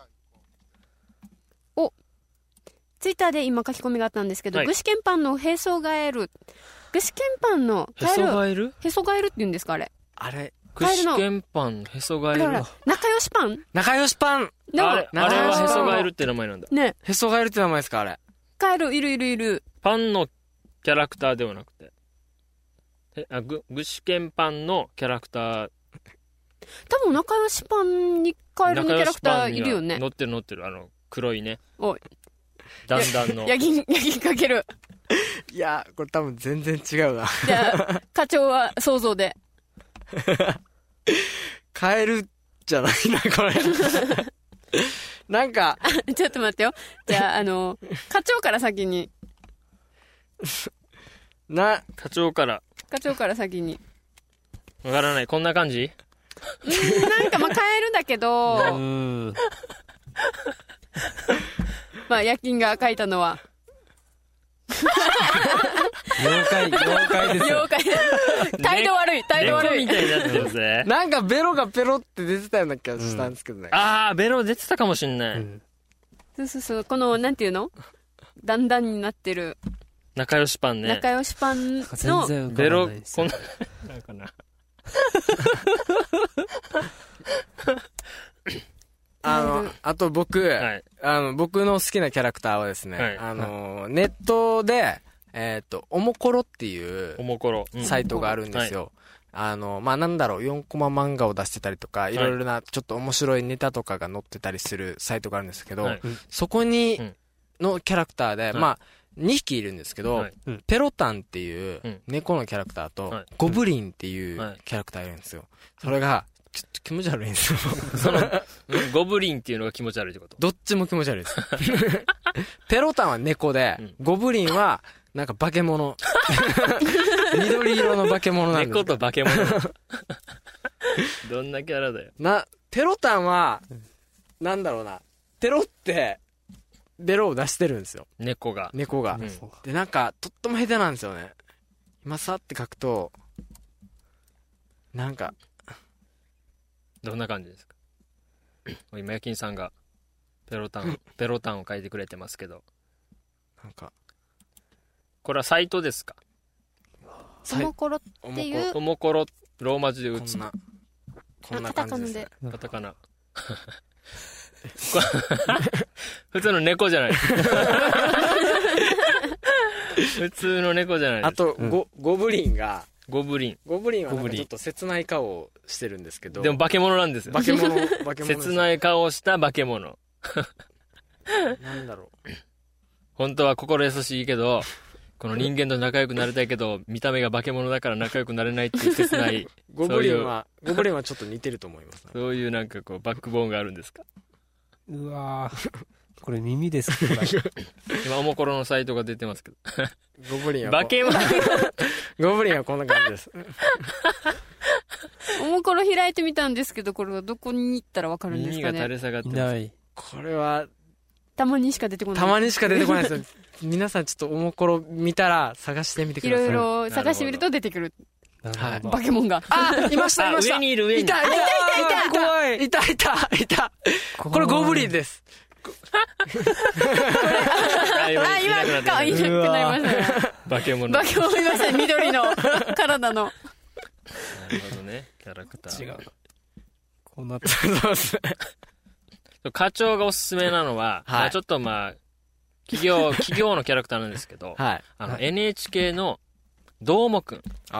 Speaker 1: ツイッターで今書き込みがあったんですけど、具志堅パンのへそガエル。具志堅パンの
Speaker 2: へそガエル？
Speaker 1: へそガエルって言うんですか、あれ。
Speaker 2: 具志堅パン、へそガエル。
Speaker 1: 仲良しパン？
Speaker 4: 仲良しパン！
Speaker 2: あれはへそガエルって名前なんだ。
Speaker 1: ね。
Speaker 4: へそガエルって名前ですか、あれ。
Speaker 1: ガエル、いる。
Speaker 2: パンのキャラクターではなくて。具志堅パンのキャラクター。
Speaker 1: 多分仲良しパンにカエルのキャラクターいるよね。
Speaker 2: 乗ってる。黒いね。
Speaker 1: おい。
Speaker 2: だんだんの。
Speaker 1: ヤギンかける。
Speaker 4: いや、これ多分全然違うな。
Speaker 1: じゃあ、課長は想像で。
Speaker 4: カエルじゃないな、これ。なんか。
Speaker 1: ちょっと待ってよ。じゃあ、課長から先に。
Speaker 2: 課長から
Speaker 1: 先に。
Speaker 2: わからない。こんな感じ？
Speaker 1: なんかまあカエルだけど、まあ夜勤が書いたのは。
Speaker 3: 妖怪ですよ。
Speaker 1: 妖怪態度悪い
Speaker 2: 猫みたいになってるぜ。
Speaker 4: なんかベロがペロって出てたような気がしたんですけどね。
Speaker 2: ああ、ベロ出てたかもしんない。
Speaker 1: そうこのなんていうの、だんだんになってる
Speaker 2: 仲良しパンね。
Speaker 1: 仲良しパンの
Speaker 3: 全然
Speaker 2: ベロ、
Speaker 3: こんな
Speaker 2: なんかな。
Speaker 4: あと僕、
Speaker 2: はい、
Speaker 4: 僕の好きなキャラクターはですね、
Speaker 2: はい、
Speaker 4: ネットで、おもころっていうサイトがあるんですよ。まあ、なんだろう、4コマ漫画を出してたりとか、いろいろなちょっと面白いネタとかが載ってたりするサイトがあるんですけど、そこに、のキャラクターで、まあ、2匹いるんですけど、ペロタンっていう猫のキャラクターと、ゴブリンっていうキャラクターいるんですよ。それが、ちょっと気持ち悪いんですよ。
Speaker 2: ゴブリンっていうのが気持ち悪いってこと？
Speaker 4: どっちも気持ち悪いです。ペロタンは猫で、ゴブリンは、なんか化け物。緑色の化け物なんです。
Speaker 2: 猫と化け物。どんなキャラだよ。
Speaker 4: ペロタンは、なんだろうな、ペロって、ベロを出してるんですよ。
Speaker 2: 猫が。
Speaker 4: で、なんか、とっても下手なんですよね。今さって書くと、なんか、
Speaker 2: どんな感じですか？今、ヤキンさんが、ペロタンを書いてくれてますけど。
Speaker 4: なんか、
Speaker 2: これはサイトですか？
Speaker 1: おもころっていう。
Speaker 2: おもころ、ローマ字で打つ。
Speaker 4: こんな感じですね。
Speaker 2: カタカナ。普通の猫じゃない。普通の猫じゃない。
Speaker 4: あと、ゴブリンはなんかちょっと切ない顔をしてるんですけど。
Speaker 2: でも化け物なんですよ。
Speaker 4: 化け物。
Speaker 2: 切ない顔をした化け物。
Speaker 4: なんだろう。
Speaker 2: 本当は心優しいけど、この人間と仲良くなりたいけど、見た目が化け物だから仲良くなれないっていう切ない。
Speaker 4: ゴブリンはちょっと似てると思います、ね。
Speaker 2: そういうなんかこう、バックボーンがあるんですか？
Speaker 3: うわぁ。これ耳ですか？
Speaker 2: 今、おもころのサイトが出てますけど。
Speaker 4: ゴブリンは
Speaker 2: 化け物。
Speaker 4: ゴブリンはこんな感じです。
Speaker 1: おもころ開いてみたんですけど、これはどこに行ったらわかるんですかね。
Speaker 2: 耳が垂れ下がってます。
Speaker 4: これは、
Speaker 1: たまにしか出てこない。
Speaker 4: たまにしか出てこないですよ。皆さんちょっとおもころ見たら探してみてください。
Speaker 1: いろいろ探してみると出てくる。
Speaker 3: はい。
Speaker 1: 化け物が。
Speaker 4: いました。
Speaker 2: 上にいる。
Speaker 4: いた。これゴブリンです。
Speaker 1: 今、いなくなりましたね。
Speaker 2: 化け物いま
Speaker 1: したね。緑の体の。
Speaker 2: なるほどね。キャラクター。
Speaker 3: 違う。こうなって
Speaker 4: そうですね。
Speaker 2: 課長がおすすめなのは、まあちょっと企業のキャラクターなんですけど、NHK のどーもくん。
Speaker 1: ど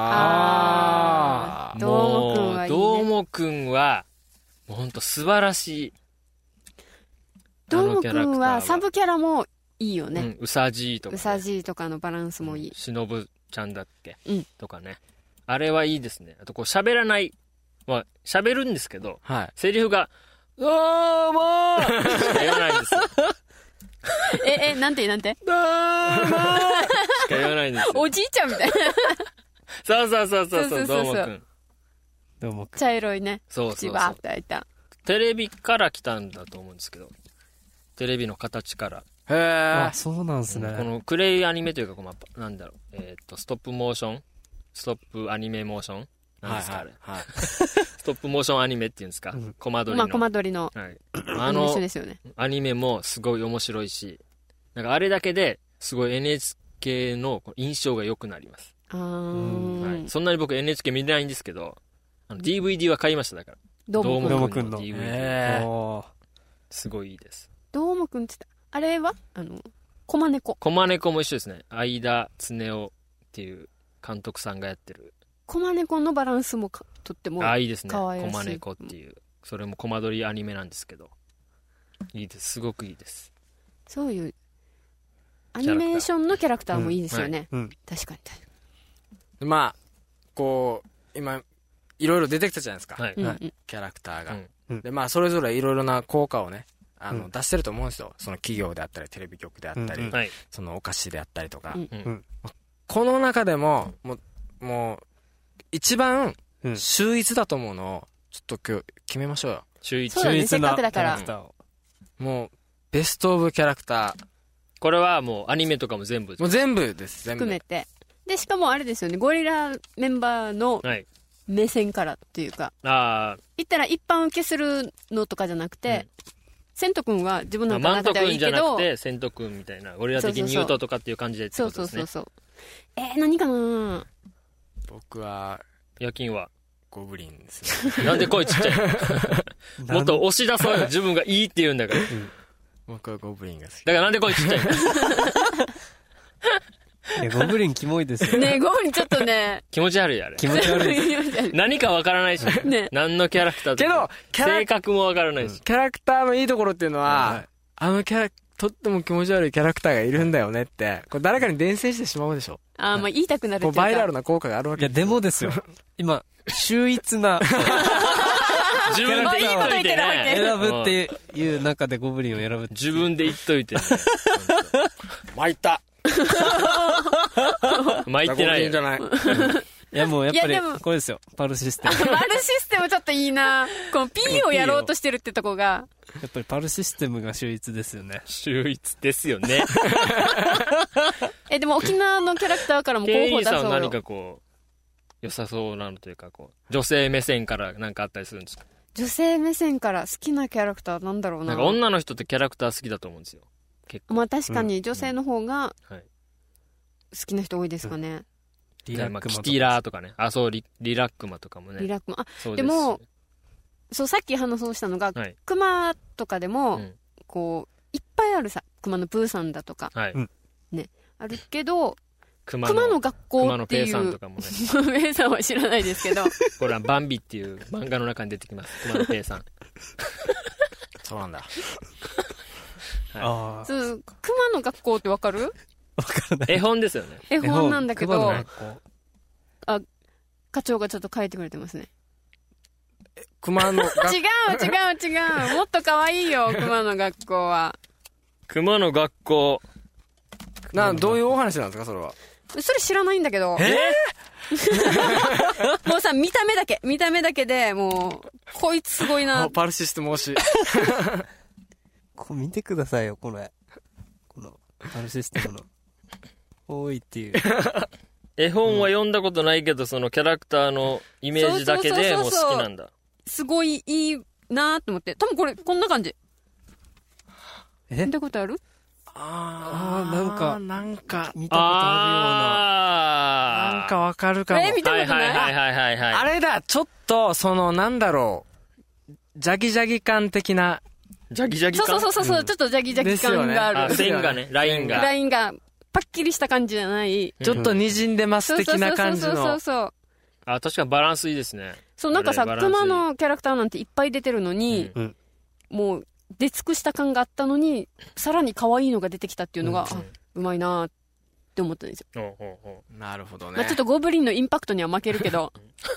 Speaker 1: ー
Speaker 2: もくんは、もうほんと素晴らしい。
Speaker 1: どーもくんはサブキャラもいいよね。
Speaker 2: うさじーとか。
Speaker 1: うさじーとかのバランスもいい。
Speaker 2: しのぶちゃんだっけとかね。あれはいいですね。あとこう喋らない。まあ喋るんですけど、セリフが、どーもーしか言わないんですよ。
Speaker 1: なんて
Speaker 2: どーもーしか言わないんですよ。
Speaker 1: おじいちゃんみたいな。
Speaker 2: そう、どーもくん。
Speaker 3: どうもくん。
Speaker 1: 茶色いね。
Speaker 2: そう。
Speaker 1: 口バーって開いた。
Speaker 2: テレビから来たんだと思うんですけど、テレビの形から。
Speaker 4: へー。
Speaker 3: あ、そうなんですね。
Speaker 2: このクレイアニメというか、なんだろう、ストップモーションストップアニメモーションなんですかあれ。ストップモーションアニメっていうんですか、コマ撮りの。
Speaker 1: コマ撮りの。一緒ですよね。
Speaker 2: アニメもすごい面白いし、なんかあれだけですごい NHK の印象が良くなります。そんなに僕 NHK 見てないんですけど、DVD は買いました。だから
Speaker 1: どー
Speaker 3: もくんの
Speaker 2: DVD。すごいいいです。
Speaker 1: どーもくんって言った。あれはコマネコ。
Speaker 2: コマネコも一緒ですね。相田恒夫っていう監督さんがやってる。
Speaker 1: コマネコのバランスもとっても
Speaker 2: いいですね。
Speaker 1: コ
Speaker 2: マネコっていう、それもコマ撮りアニメなんですけど、いいです。すごくいいです。
Speaker 1: そういうアニメーションのキャラクターもいいですよね。確かに。
Speaker 4: まあこう今いろいろ出てきたじゃないですか。キャラクターが。でまあそれぞれいろいろな効果をね出してると思うんですよ。その企業であったりテレビ局であったり、そのお菓子であったりとか。この中でももう一番秀逸だと思うのをちょっと今日決めましょうよ。
Speaker 2: 秀逸
Speaker 1: なキャラクター。
Speaker 4: もうベストオブキャラクター。
Speaker 2: これはもうアニメとかも全部。
Speaker 4: もう全部です。
Speaker 1: 含めて。 でしかもあれですよね、ゴリラメンバーの目線からっていうか、言ったら一般受けするのとかじゃなくて、セント君は自分の中ではいいけど、
Speaker 2: マント君じゃなくてセント君みたいなゴリラ的に言うととかっていう感じでってことですね。
Speaker 1: そう何かな。
Speaker 4: 僕は
Speaker 2: 夜勤は
Speaker 4: ゴブリンですね。
Speaker 2: なんで声ちっちゃいもっと押し出そうよ、自分がいいって言うんだから。
Speaker 4: 僕はゴブリンが好き
Speaker 2: だからなんで声ちっちゃい
Speaker 3: ゴブリンキモいですよ
Speaker 1: ね。ゴブリンちょっとね
Speaker 2: 気持ち悪いあれ。
Speaker 3: 気持ち悪い
Speaker 2: 何かわからないし、ね、何のキャラクターとか性格もわからないし、
Speaker 4: キャラクターのいいところっていうのは、とっても気持ち悪いキャラクターがいるんだよねって、これ誰かに伝染してしまうでしょ。
Speaker 1: まあ言いたくなるっていうか、
Speaker 4: バイラルな効果があるわけ。
Speaker 3: いやでもですよ、今秀逸な
Speaker 2: 自分で言っといてね、
Speaker 3: 選ぶっていう中でゴブリンを選ぶって
Speaker 2: 自分で言っといて、ね、
Speaker 4: 参った
Speaker 2: 参ってないよ。
Speaker 4: じゃない。
Speaker 3: いやもうやっぱりこれですよ、パルシステム。
Speaker 1: パルシステムちょっといいな。この P をやろうとしてるってとこが
Speaker 3: やっぱりパルシステムが秀逸ですよね。
Speaker 2: 秀逸ですよね。
Speaker 1: でも沖縄のキャラクターからも候補出そうよ。
Speaker 2: ケイリーさんは何かこう良さそうなのというか、こう女性目線から何かあったりするんですか？
Speaker 1: 女性目線から好きなキャラクターなんだろうな。
Speaker 2: なんか女の人ってキャラクター好きだと思うんですよ、結構。
Speaker 1: まあ確かに女性の方が好きな人多いですかね。
Speaker 3: リラックマ
Speaker 2: キティラーとかね。そう、リラックマとかもね。
Speaker 1: リラックマ。
Speaker 2: そう
Speaker 1: でもそう、さっき話そうしたのが、クマとかでも、こういっぱいあるさ、クマのプーさんだとか、ね、あるけど、クマの学校っていう、
Speaker 2: クマのペイさんとかもね。
Speaker 1: ペイさんは知らないですけど、
Speaker 2: これはバンビっていう漫画の中に出てきます、クマのペイさん。
Speaker 4: そうなんだ。
Speaker 1: そう、クマの学校ってわかる？
Speaker 3: わからない。
Speaker 2: 絵本ですよね。
Speaker 1: 絵本なんだけど、課長がちょっと書いてくれてますね。
Speaker 4: 熊の
Speaker 1: 違う。もっと可愛いよ、熊の学校は。
Speaker 2: 熊の学校。
Speaker 4: どういうお話なんですか、それは。
Speaker 1: それ知らないんだけど。もうさ、見た目だけで、もう、こいつすごいな。
Speaker 4: パルシステム推し。
Speaker 3: これ見てくださいよ、このパルシステムの。多いっていう。
Speaker 2: 絵本は読んだことないけど、そのキャラクターのイメージだけでもう好きなんだ。
Speaker 1: すごいいいなと思って。多分これ、こんな感じ。見たことある？
Speaker 3: なんか、見たことあるような。
Speaker 4: なんかわかるかも。
Speaker 1: 見たことない？
Speaker 2: はい。
Speaker 4: あれだ、ちょっと、なんだろう。ジャギジャギ感的な。
Speaker 2: ジャギジャギ感？
Speaker 1: そう、ちょっとジャギジャギ感がある。
Speaker 2: 線がね、ラインが。
Speaker 1: パッキリした感じじゃない。
Speaker 4: ちょっと滲んでます的な感じの。
Speaker 1: そう。
Speaker 2: 確かにバランスいいですね。
Speaker 1: そう、なんかさ、クマのキャラクターなんていっぱい出てるのに、もう、出尽くした感があったのに、さらに可愛いのが出てきたっていうのが、うまいなって思ったんですよ。
Speaker 4: なるほどね。
Speaker 1: まあちょっとゴブリンのインパクトには負けるけど。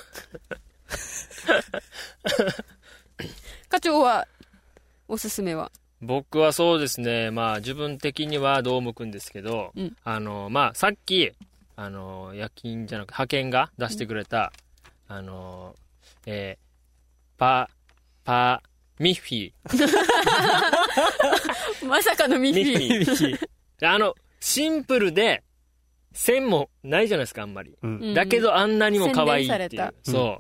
Speaker 1: 課長は、おすすめは？
Speaker 2: 僕はそうですね、まあ自分的にはどう向くんですけど、まあさっき夜勤じゃなく派遣が出してくれた、ミッフィー。
Speaker 1: まさかのミッフィ
Speaker 2: ー。シンプルで線もないじゃないですか、あんまり。だけどあんなにも可愛いっていう。そう。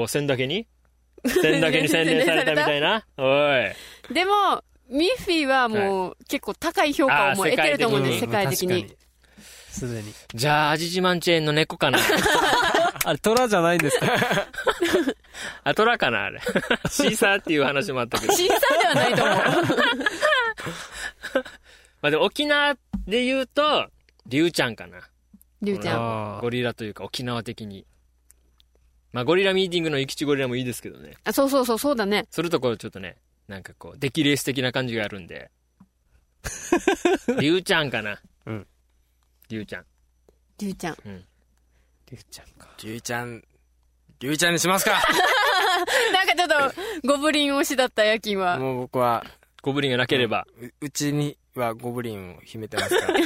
Speaker 2: 線だけに宣伝されたみたいな。おい。
Speaker 1: でもミッフィーはもう結構高い評価をもう得てると思うんです、世界的に。
Speaker 3: すでに。
Speaker 2: じゃあ味自慢チェーンの猫かな。
Speaker 3: あれトラじゃないんですか？
Speaker 2: トラかなあれ。シーサーっていう話もあったけど。
Speaker 1: シーサーではないと思う。
Speaker 2: まあでも沖縄で言うとリュウちゃんかな。
Speaker 1: リュウちゃ
Speaker 2: ん。ゴリラというか沖縄的に。まあゴリラミーティングの生き地ゴリラもいいですけどね。
Speaker 1: そうだね。
Speaker 2: するとこうちょっとね、なんかこう出来レース的な感じがあるんで。リュウちゃんかな。リュウちゃん。
Speaker 1: リュウちゃん。
Speaker 3: リュウちゃんか。
Speaker 4: リュウちゃんにしますか。
Speaker 1: なんかちょっとゴブリン推しだった夜勤は。
Speaker 4: もう僕は
Speaker 2: ゴブリンがなければ、
Speaker 4: うちにはゴブリンを秘めてますから。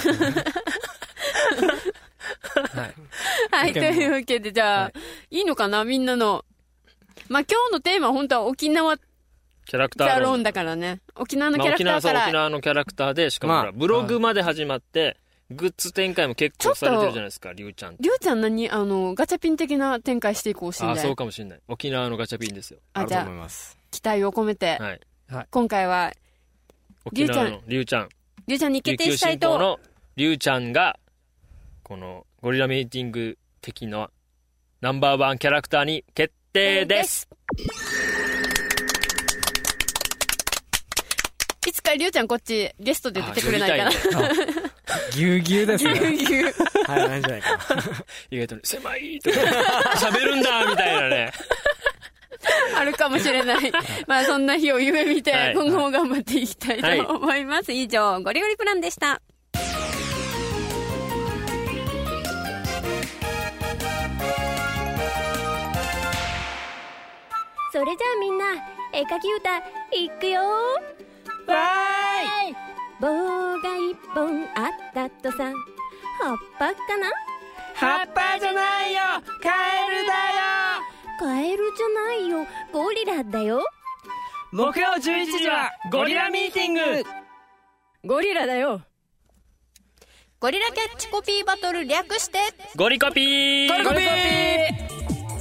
Speaker 1: はい、というわけでじゃあ、いいのかな、みんなの。まあ今日のテーマは本当は沖縄キ
Speaker 2: ャラクター
Speaker 1: 論だからね。沖縄のキャラクターから。
Speaker 2: 沖縄のキャラクターで、しかもブログまで始まって、 グッズ展開も結構されてるじゃないですか、りゅうちゃん。
Speaker 1: りゅうちゃん何ガチャピン的な展開していこうしんじゃい。
Speaker 2: そうかもしれない。沖縄のガチャピンですよ。
Speaker 4: あると思います。
Speaker 1: 期待を込めて、
Speaker 2: はい、
Speaker 1: 今回は
Speaker 2: 沖縄のりゅうちゃん
Speaker 1: に決定したいと。
Speaker 2: のりゅうちゃんがこのゴリラミーティング的なナンバーワンキャラクターに決定です。
Speaker 1: いつかりゅうちゃんこっちゲストで出てくれないかな。
Speaker 3: ぎゅうぎゅうですね。
Speaker 1: ぎゅうぎゅう。
Speaker 4: はい、ないんじゃないかな。
Speaker 2: 意外とね、狭いとか喋るんだみたいなね。
Speaker 1: あるかもしれない。まあそんな日を夢見て、今後も頑張っていきたいと思います。以上、ゴリゴリプランでした。
Speaker 5: それじゃあみんな絵描き歌いくよ。
Speaker 3: わーい。
Speaker 5: 棒が一本あったとさ、葉っぱかな。
Speaker 3: 葉っぱじゃないよ、カエルだよ。
Speaker 5: カエルじゃないよ、ゴリラだよ。
Speaker 3: 木曜11時はゴリラミーティング。
Speaker 1: ゴリラだよ。ゴリラキャッチコピーバトル略して
Speaker 2: ゴリコピー。
Speaker 3: ゴリコピー。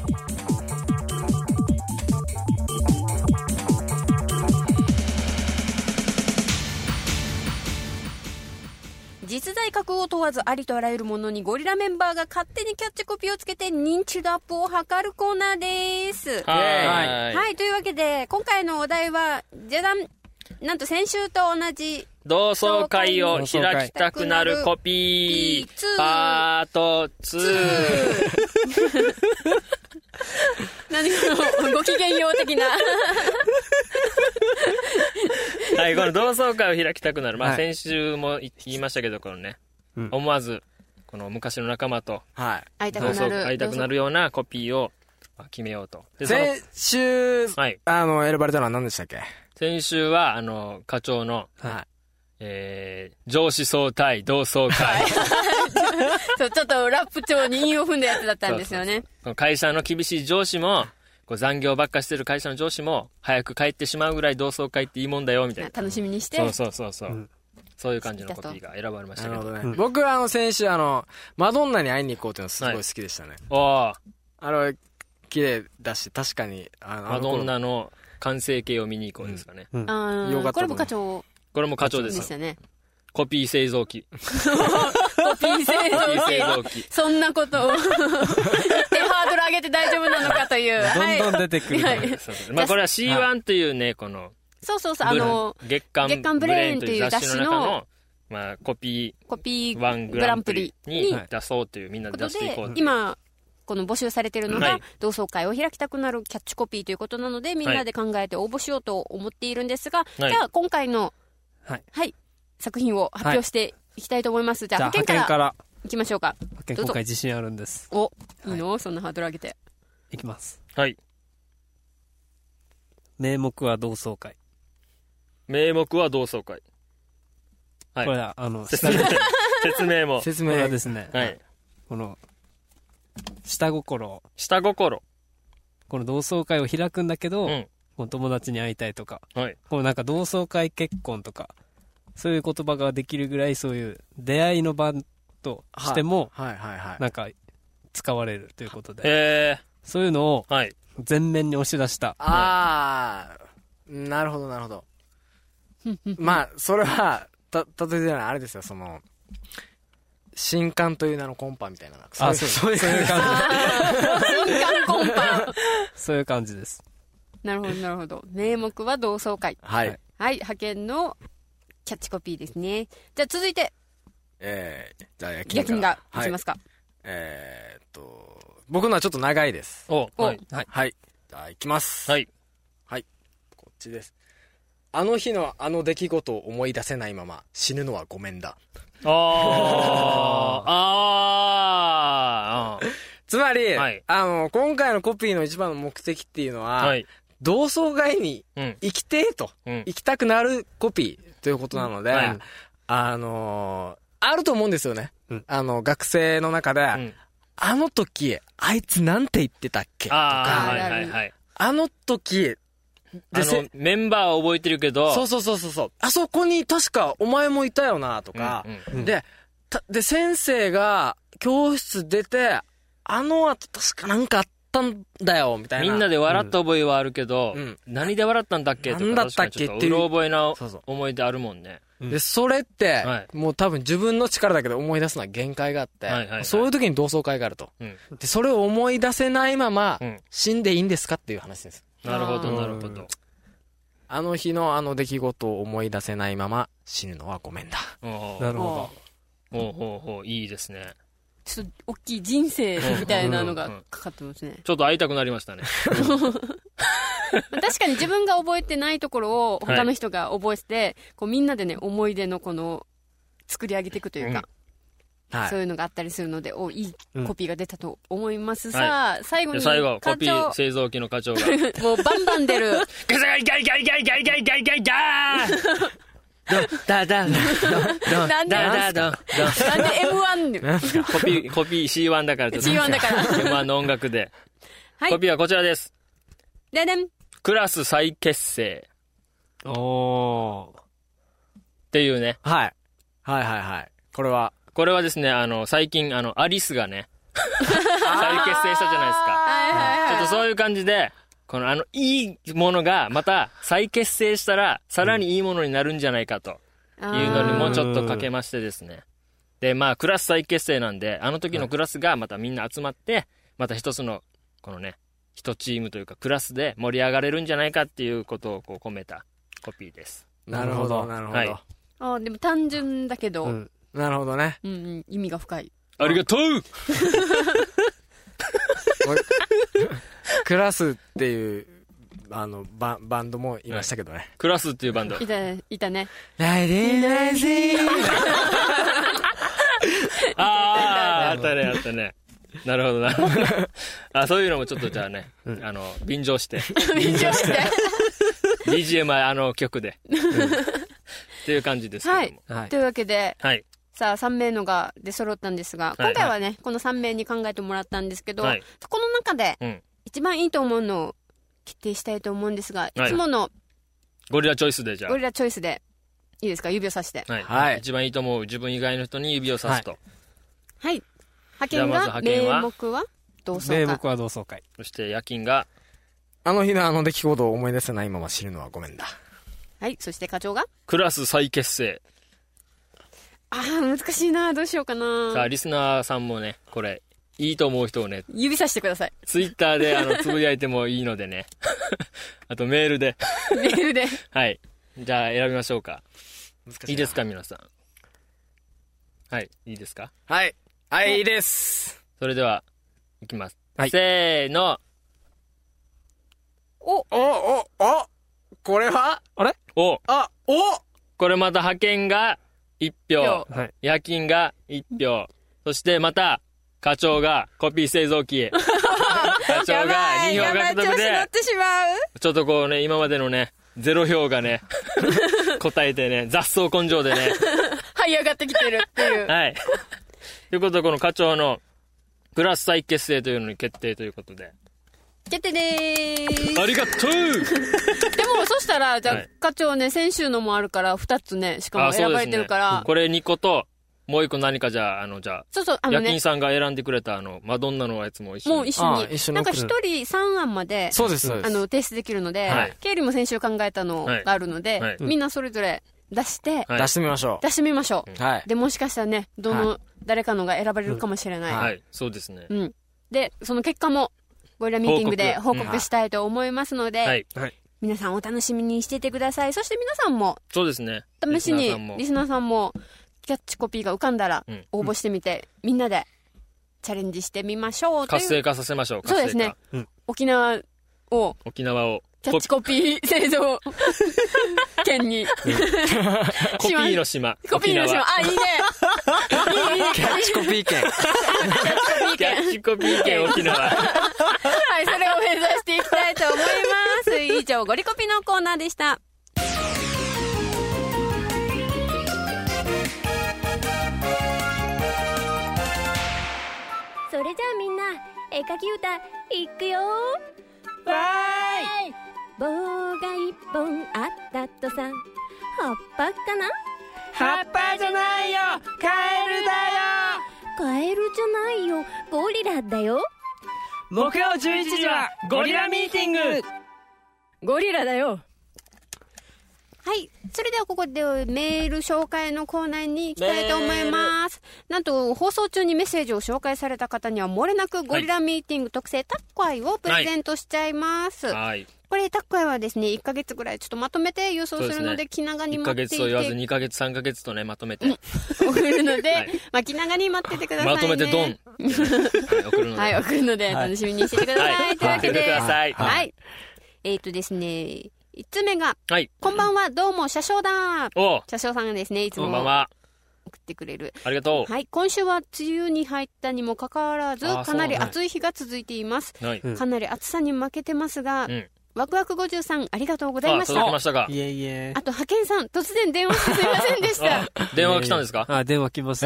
Speaker 1: 実在格を問わずありとあらゆるものにゴリラメンバーが勝手にキャッチコピーをつけて認知度アップを図るコーナーです。はい、というわけで今回のお題はじゃじゃん、なんと先週と同じ
Speaker 2: 同窓会を開きたくなるコピーパート2。
Speaker 1: 何ご機嫌よう的な。
Speaker 2: はい、この同窓会を開きたくなる、まあ先週も言いましたけど、このね、思わずこの昔の仲間と
Speaker 1: 会いた
Speaker 2: くなるようなコピーを決めようと。
Speaker 4: 先週、選ばれたのは何でしたっけ？
Speaker 2: 先週は課長の、上司総体同窓会。
Speaker 1: ちょっとラップ調に韻を踏んだやつだったんですよね。
Speaker 2: そう会社の厳しい上司もこう残業ばっかしてる会社の上司も早く帰ってしまうぐらい同窓会っていいもんだよみたいな。
Speaker 1: 楽しみにして。
Speaker 2: そう、そういう感じのコピーが選ばれましたけど。
Speaker 4: なるほどね。僕は先週マドンナに会いに行こうっていうのすごい好きでしたね。
Speaker 2: おー。
Speaker 4: 綺麗だし、確かに
Speaker 2: マドンナの完成形を見に行こうですかね。
Speaker 1: よかった。これも課長。
Speaker 2: これも課長です。
Speaker 1: でしたね。
Speaker 2: コピー製造機。
Speaker 1: コピー製造機。そんなことを言ってハードル上げて大丈夫なのかという。
Speaker 3: どんどん出てくる。
Speaker 2: まあこれは C1 というね、この。
Speaker 1: そう月
Speaker 2: 刊
Speaker 1: ブレーンという雑誌の、
Speaker 2: まあコピー
Speaker 1: 1
Speaker 2: グランプリに出そうという、みんなで出していこう。
Speaker 1: 今、この募集されているのが、同窓会を開きたくなるキャッチコピーということなので、みんなで考えて応募しようと思っているんですが、じゃあ今回の、作品を発表していきたいと思います。じゃあ派遣からいきましょうか。
Speaker 3: 派遣今回自信あるんです。
Speaker 1: いいの？そんなハードル上げて。
Speaker 3: いきます。
Speaker 2: はい。
Speaker 3: 名目は同窓会。
Speaker 2: 名目は同窓会。
Speaker 3: はい。これは
Speaker 2: 説明も。
Speaker 3: 説明はですね。
Speaker 2: はい。
Speaker 3: この下心。
Speaker 2: こ
Speaker 3: の同窓会を開くんだけど、この友達に会いたいとか、このなんか同窓会結婚とか、そういう言葉ができるぐらいそういう出会いの場としても、なんか使われるということで、そういうのを前面に押し出した。
Speaker 4: なるほど。まあ、それは、例えばあれですよ、新刊という名のコンパみたいな。
Speaker 3: そういう感じ。
Speaker 1: 新刊コンパ。
Speaker 3: そういう感じです。
Speaker 1: なるほど。名目は同窓会。はい。派遣のキャッチコピーですね。じゃあ続いて。
Speaker 4: じゃあ、
Speaker 1: 夜勤がいきますか。
Speaker 4: 僕のはちょっと長いです。
Speaker 2: はい。
Speaker 4: じゃあ、いきます。
Speaker 2: はい。
Speaker 4: こっちです。あの日のあの出来事を思い出せないまま死ぬのはごめんだ。つまり、今回のコピーの一番の目的っていうのは、同窓会に行きてえと、行きたくなるコピーということなので、あると思うんですよね。学生の中で、あの時、あいつなんて言ってたっけとか、あの時、
Speaker 2: メンバーは覚えてるけど、
Speaker 4: そう。あそこに確かお前もいたよなとか、で、 で、先生が教室出て、あの後確かなんかあったんだよ、みたいな。
Speaker 2: みんなで笑った覚えはあるけど、何で笑ったんだっけとか、
Speaker 4: なんだったっけっていう。
Speaker 2: うろ覚えな思い出あるもんね。
Speaker 4: で、それって、もう多分自分の力だけで思い出すのは限界があって、そういう時に同窓会があると。で、それを思い出せないまま、死んでいいんですかっていう話です。
Speaker 2: なるほど、なるほど。
Speaker 4: あの日のあの出来事を思い出せないまま死ぬのはごめんだ。
Speaker 3: なるほ
Speaker 2: ど。いいですね。
Speaker 1: ちょっと大きい人生みたいなのがかかってますね。
Speaker 2: ちょっと会いたくなりましたね。
Speaker 1: 確かに自分が覚えてないところを他の人が覚えて、こうみんなでね、思い出のこの作り上げていくというか、そういうのがあったりするので、いいコピーが出たと思います。さあ、最後に
Speaker 2: コピー製造機の課長が
Speaker 1: もうバンバン出る。
Speaker 2: ガサガイガイガイガイガイガイガイガイダーダダダ
Speaker 1: なんで
Speaker 2: M1 コピー C1 だから
Speaker 1: C1 だから
Speaker 2: M1 の音楽で、コピーはこちらです。
Speaker 1: ででん。
Speaker 2: クラス再結成っていうね。
Speaker 4: はい。これは
Speaker 2: ですね、最近アリスがね再結成したじゃないですか。ちょっとそういう感じで、このいいものがまた再結成したらさらにいいものになるんじゃないかというのにもちょっとかけましてですね。で、まあクラス再結成なんで、あの時のクラスがまたみんな集まってまた一つのこのね一チームというかクラスで盛り上がれるんじゃないかっていうことをこう込めたコピーです。
Speaker 4: なるほどなるほど。
Speaker 1: でも単純だけど、
Speaker 4: なるほどね。
Speaker 1: 意味が深い。
Speaker 2: ありがとう。
Speaker 4: クラスっていうバンドもいましたけどね。
Speaker 2: クラスっていうバンド
Speaker 1: いたね。
Speaker 4: ライディライジー。
Speaker 2: あったね。なるほどな。そういうのもちょっとじゃあね、便乗して BGM 曲でっていう感じですけども。
Speaker 1: というわけで、さあ3名のが出揃ったんですが、今回はねこの3名に考えてもらったんですけど、この中で一番いいと思うのを決定したいと思うんですが、いつもの
Speaker 2: ゴリラチョイスで、じゃあ
Speaker 1: ゴリラチョイスでいいですか、指をさして、
Speaker 2: 一番いいと思う自分以外の人に指をさすと。
Speaker 1: 派遣が名目は同窓会。
Speaker 3: 名目は同窓会。
Speaker 2: そして夜勤が
Speaker 4: あの日のあの出来事を思い出せないまま死ぬのはごめんだ。
Speaker 1: そして課長が
Speaker 2: クラス再結成。
Speaker 1: 難しいな、どうしようかな。
Speaker 2: さあリスナーさんもね、これいいと思う人をね
Speaker 1: 指さしてください。
Speaker 2: ツイッターでつぶやいてもいいのでね。あとメールではい、じゃあ選びましょうか。いいですか皆さん。いいですか。
Speaker 4: いいです。
Speaker 2: それではいきます、せーの。
Speaker 4: これは
Speaker 2: これまた派遣が1票、夜勤が1票、そしてまた課長がコピー製造機課長が2票獲得で、ちょっとこうね、今までのね0票がね答えてね、雑草根性でね
Speaker 1: 這い上がってきてるっていう
Speaker 2: ということで、この課長のクラス再結成というのに決定ということで
Speaker 1: 決定でーす。
Speaker 2: ありがとう。で
Speaker 1: もそしたらじゃあ課長ね、先週のもあるから2つね、しかも選ばれてるから、
Speaker 2: これ2個ともう1個何かじゃあ
Speaker 1: そう、
Speaker 2: 夜勤さんが選んでくれたマドンナのやつも一緒に
Speaker 1: なんか1人3案まで提出できるので、経理も先週考えたのがあるので、みんなそれぞれ出して
Speaker 4: みましょ
Speaker 1: う。でもしかしたらね、誰かのが選ばれるかもしれない。
Speaker 2: そうですね。
Speaker 1: でその結果もゴリラミーティングで報告したいと思いますので、皆さんお楽しみにしててください。そして皆さんも
Speaker 2: そうですね、
Speaker 1: 試しにリスナーさんもキャッチコピーが浮かんだら応募してみて、みんなでチャレンジしてみましょう。
Speaker 2: 活性化させましょう。
Speaker 1: そうですね、沖縄をキャッチコピー製造県に
Speaker 2: コピーの島、
Speaker 1: いいねいいね
Speaker 4: キャッチコピー県
Speaker 2: キャッチコピー県沖縄
Speaker 1: それを目指していきたいと思います。以上、ゴリコピのコーナーでした。
Speaker 5: それじゃあみんな絵描き歌いくよ。
Speaker 1: わーい。
Speaker 5: 棒が一本あったとさ、葉っぱかな、
Speaker 3: 葉っぱじゃないよカエルだよ。
Speaker 5: カエルじゃないよゴリラだよ。
Speaker 3: 木曜11時はゴリラミーティング。
Speaker 1: ゴリラだよ。はい。それではここでメール紹介のコーナーに行きたいと思います。なんと放送中にメッセージを紹介された方には漏れなくゴリラミーティング特製タッコアイをプレゼントしちゃいます。はい。これタッコアイはですね、1ヶ月ぐらいちょっとまとめて郵送するので、気長に待っていて。1ヶ月と言わず2ヶ月3ヶ月とね、まとめて。送るので、はい、まあ気長に待っててくださいね。まとめてドン。はい、送るので。はい、送るので楽しみにしててください。はい、というわけで。ください。はい。ですね、1つ目が、はい、こんばんは、どうも、車掌だ。車掌さんがですね、いつもこんばんは送ってくれる。ありがとう。はい、今週は梅雨に入ったにもかかわらず、かなり暑い日が続いています。はい、かなり暑さに負けてますが、ワクワク53ありがとうございました。届きましたか。いえいえ。あと、派遣さん、突然電話してすいませんでした。電話来たんですか？電話来ました。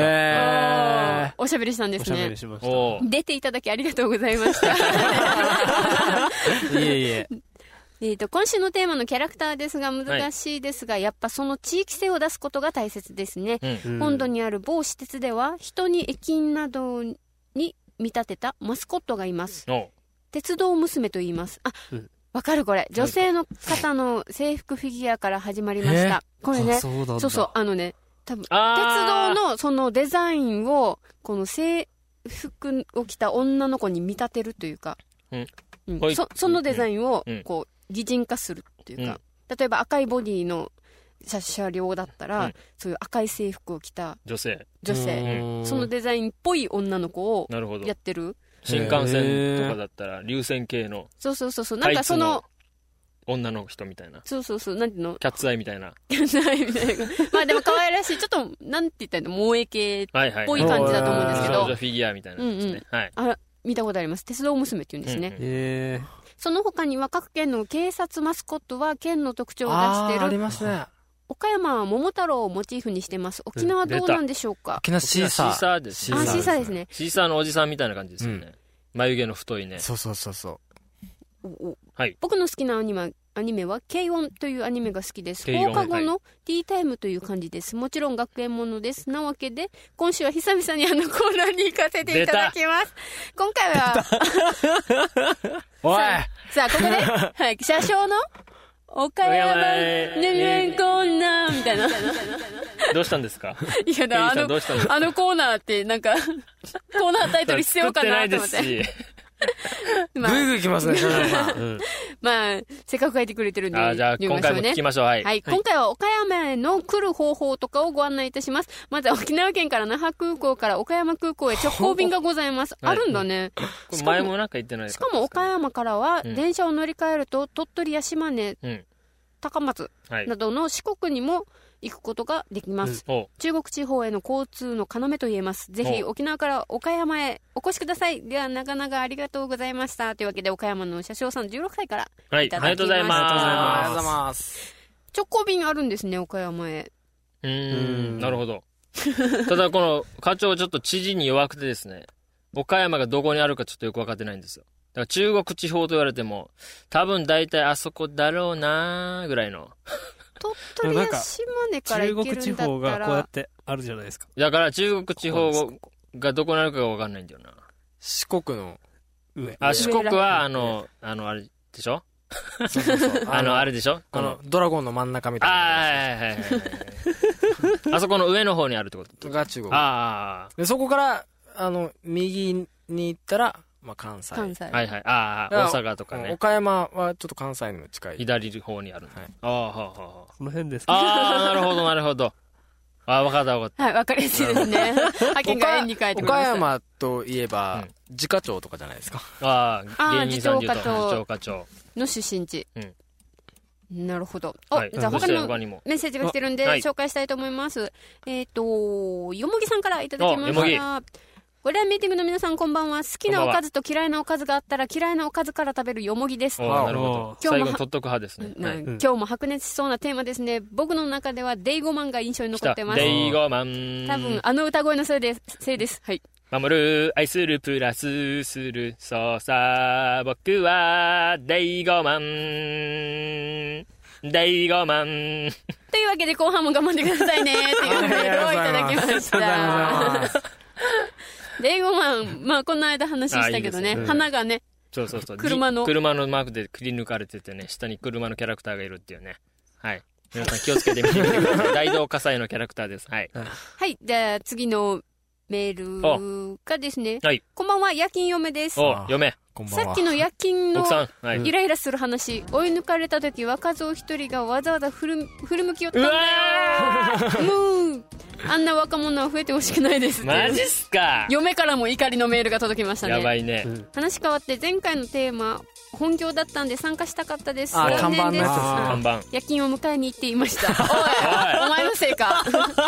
Speaker 1: おしゃべりしたんですね。おしゃべりしました。出ていただきありがとうございました。いえいえ。今週のテーマのキャラクターですが難しいですが、やっぱその地域性を出すことが大切ですね。本土にある某施設では人に駅員などに見立てたマスコットがいます。鉄道娘と言います。あ、わかるこれ。女性の方の制服フィギュアから始まりました。これね、そうそう、多分鉄道のそのデザインをこの制服を着た女の子に見立てるというか、そのデザインをこう擬人化するっていうか、例えば赤いボディの車両だったら、そういう赤い制服を着た女性、そのデザインっぽい女の子をやってる。新幹線とかだったら流線形のそうなんかその女の人みたいな、そうなんていうの、キャッツアイみたいなまあでも可愛らしい、ちょっとなんて言ったら萌え系っぽい感じだと思うんですけど、フィギュアみたいなですね。あ、見たことあります。鉄道娘っていうんですね。その他には各県の警察マスコットは県の特徴を出してる。ありますね。岡山は桃太郎をモチーフにしてます。沖縄はどうなんでしょうか。沖縄シーサーです。シーサーですね。シーサーのおじさんみたいな感じですよね。眉毛の太いね。そう。はい。僕の好きなアニメは軽音というアニメが好きです。放課後のティータイムという感じです。もちろん学園ものです。なわけで今週は久々にコーナーに行かせていただきます。今回はおいさあここで、はい、車掌の岡山ねコーナーみたいな。どうしたんですか？いやだ、コーナーってなんかコーナータイトル必要かなと思って。まあ、ぐいぐい来ますね、まあ、せっかく書いてくれてるんで、じゃあ今回も聞きましょう。はい。今回は岡山への来る方法とかをご案内いたします。まずは沖縄県から那覇空港から岡山空港へ直行便がございます。あるんだね。前もなんか言ってないですか？しかも岡山からは電車を乗り換えると鳥取や島根、高松などの四国にも行くことができます。中国地方への交通の要と言えます。ぜひ沖縄から岡山へお越しください。ではなかなかありがとうございました。というわけで岡山の車掌さん16歳からいただきました。はい、ありがとうございます。直行便あるんですね、岡山へ。なるほど。ただこの課長ちょっと知事に弱くてですね、岡山がどこにあるかちょっとよく分かってないんですよ。だから中国地方と言われても多分大体あそこだろうなぐらいの。鳥取や島根から行けるんだったら、中国地方がこうやってあるじゃないですか。だから中国地方がどこにあるかが分かんないんだよな。四国の上。四国はあれでしょ。そうあれでしょ。ドラゴンの真ん中みたいな。はい。あそこの上の方にあるってことが中国。でそこから右に行ったら。まあ関西。はい。大阪とかね。岡山はちょっと関西にも近い。左の方にある。はい。この辺ですか。なるほど。わかった。はい、わかりやすいですね。派遣が円に変えてくれました。岡山といえば、自家町とかじゃないですか。芸人さんで言うと自町課長の出身地。なるほど。じゃあ他にもメッセージが来てるんで紹介したいと思います。よもぎさんからいただきました。ゴリラミーティングの皆さんこんばんは。好きなおかずと嫌いなおかずがあったら嫌いなおかずから食べるよもぎです。なるほど。最後に取っとく派ですね。今日も白熱しそうなテーマですね。僕の中ではデイゴマンが印象に残ってます。デイゴマン。多分歌声のせいです。はい。守る、愛する、プラスする。そうさ、僕はデイゴマン。
Speaker 2: 大我慢
Speaker 1: というわけで後半も頑張ってくださいねっていうメールをいただきました大我慢、まあこの間話したけどね、花がね、
Speaker 2: そう車のマークでくり抜かれててね、下に車のキャラクターがいるっていうね。はい、皆さん気をつけてみてください。大同火災のキャラクターです。はい、
Speaker 1: はい。じゃあ次のメールがですね、
Speaker 2: はい、
Speaker 1: こんばんは、夜勤嫁です。
Speaker 2: 嫁、
Speaker 1: さっきの夜勤の
Speaker 2: はい、
Speaker 1: イライラする話、追い抜かれた時若造一人がわざわざ振り向きよったんだよ。あんな若者は増えてほしくないです。
Speaker 2: マジっすか。
Speaker 1: 嫁からも怒りのメールが届きましたね。
Speaker 2: やばいね。
Speaker 1: 話変わって前回のテーマ本業だったんで参加したかったです。
Speaker 4: 看板のやつです。
Speaker 2: 看板。
Speaker 1: 夜勤を迎えに行っていました。おいお前のせいか。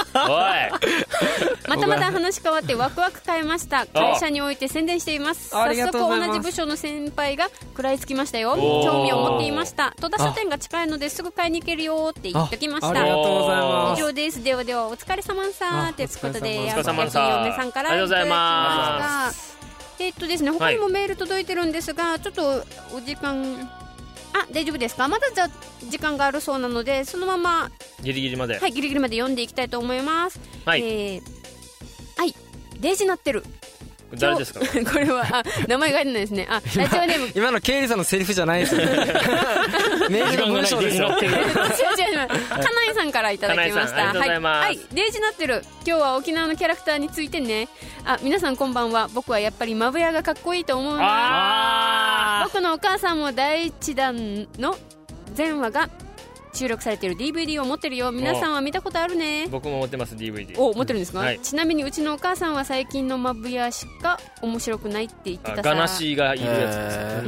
Speaker 1: またまた話変わってワクワク変えました。会社において宣伝しています。早速同じ部署の先輩が食らいつきましたよ。興味を持っていました。戸田書店が近いのですぐ買いに行けるよって言ってきました。
Speaker 3: ありがとうございます。
Speaker 1: 以上です。ではではお疲れ様さということで、
Speaker 2: お疲れ様さ
Speaker 1: 嫁さんからいただきました。ですね、他にもメール届いてるんですが、ちょっとお時間大丈夫ですか。まだじゃ時間があるそうなので、そのまま
Speaker 2: ギリギリまで、
Speaker 1: はい、ギリギリまで読んでいきたいと思います。
Speaker 2: はい、
Speaker 1: はい、デイジなってる。
Speaker 2: 誰ですか
Speaker 1: これは名前が入ってないですね。ラジオネーム
Speaker 4: 今の経理さんのセリフじゃないですよね。メールの文章ですよ。
Speaker 1: 違うかなえさんからいただきました。はい、デイジなってる。今日は沖縄のキャラクターについてね。皆さんこんばんは。僕はやっぱりマブヤがかっこいいと思うな。僕のお母さんも第一弾の前話が収録されている DVD を持ってるよ。皆さんは見たことあるね。
Speaker 2: 僕も持ってます。 DVD
Speaker 1: 持ってるんですか、はい、ちなみにうちのお母さんは最近のマブヤしか面白くないって言ってたさ。
Speaker 2: ガナシがいるやつです、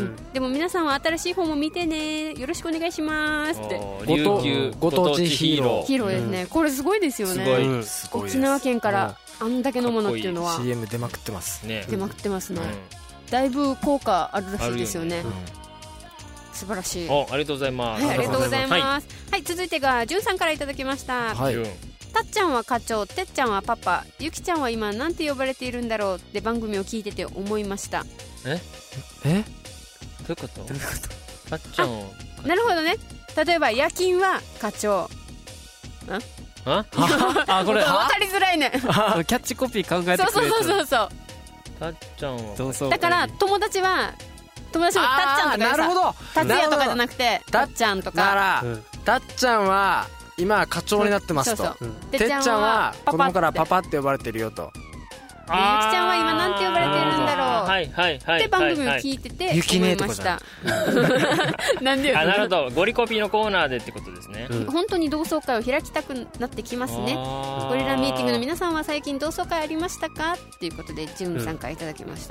Speaker 1: でも皆さんは新しい方も見てね。よろしくお願いしますって。
Speaker 4: ご当地ヒーロ
Speaker 1: ーですね、これすごいですよね。すごい沖縄県からあんだけのものっていうのは
Speaker 4: CM 出まくってますね。
Speaker 1: 出まくってますね、だいぶ効果あるらしいですよね。素晴らしい。
Speaker 2: ありがとうございます。
Speaker 1: ありがとうございます。はい、続いてがじゅんさんからいただきました。
Speaker 4: はい、
Speaker 1: たっちゃんは課長、てっちゃんはパパ、ゆきちゃんは今なんて呼ばれているんだろうって番組を聞いてて思いました。
Speaker 2: どういうこと？たっちゃんを。
Speaker 1: なるほどね。例えば夜勤は課長。
Speaker 3: これ
Speaker 1: 分かりづらいね。
Speaker 3: キャッチコピー考えてくれてる。
Speaker 1: そう。
Speaker 2: たっちゃんは。
Speaker 1: だから友達もたっちゃんとか
Speaker 4: なるほど。
Speaker 1: たつやとかじゃなくてたっちゃんとか。
Speaker 4: だからたっちゃんは今課長になってますと。てっちゃんは子供からパパって呼ばれてるよと。
Speaker 1: ゆきちゃんは今なんて呼ばれてるんだろうって番組を聞いてて思いました。なんでよ。
Speaker 2: なるほど。ゴリコピーのコーナーでってことですね。
Speaker 1: 本当に同窓会を開きたくなってきますね。ゴリラミーティングの皆さんは最近同窓会ありましたかっていうことでジュンさんからいただきました。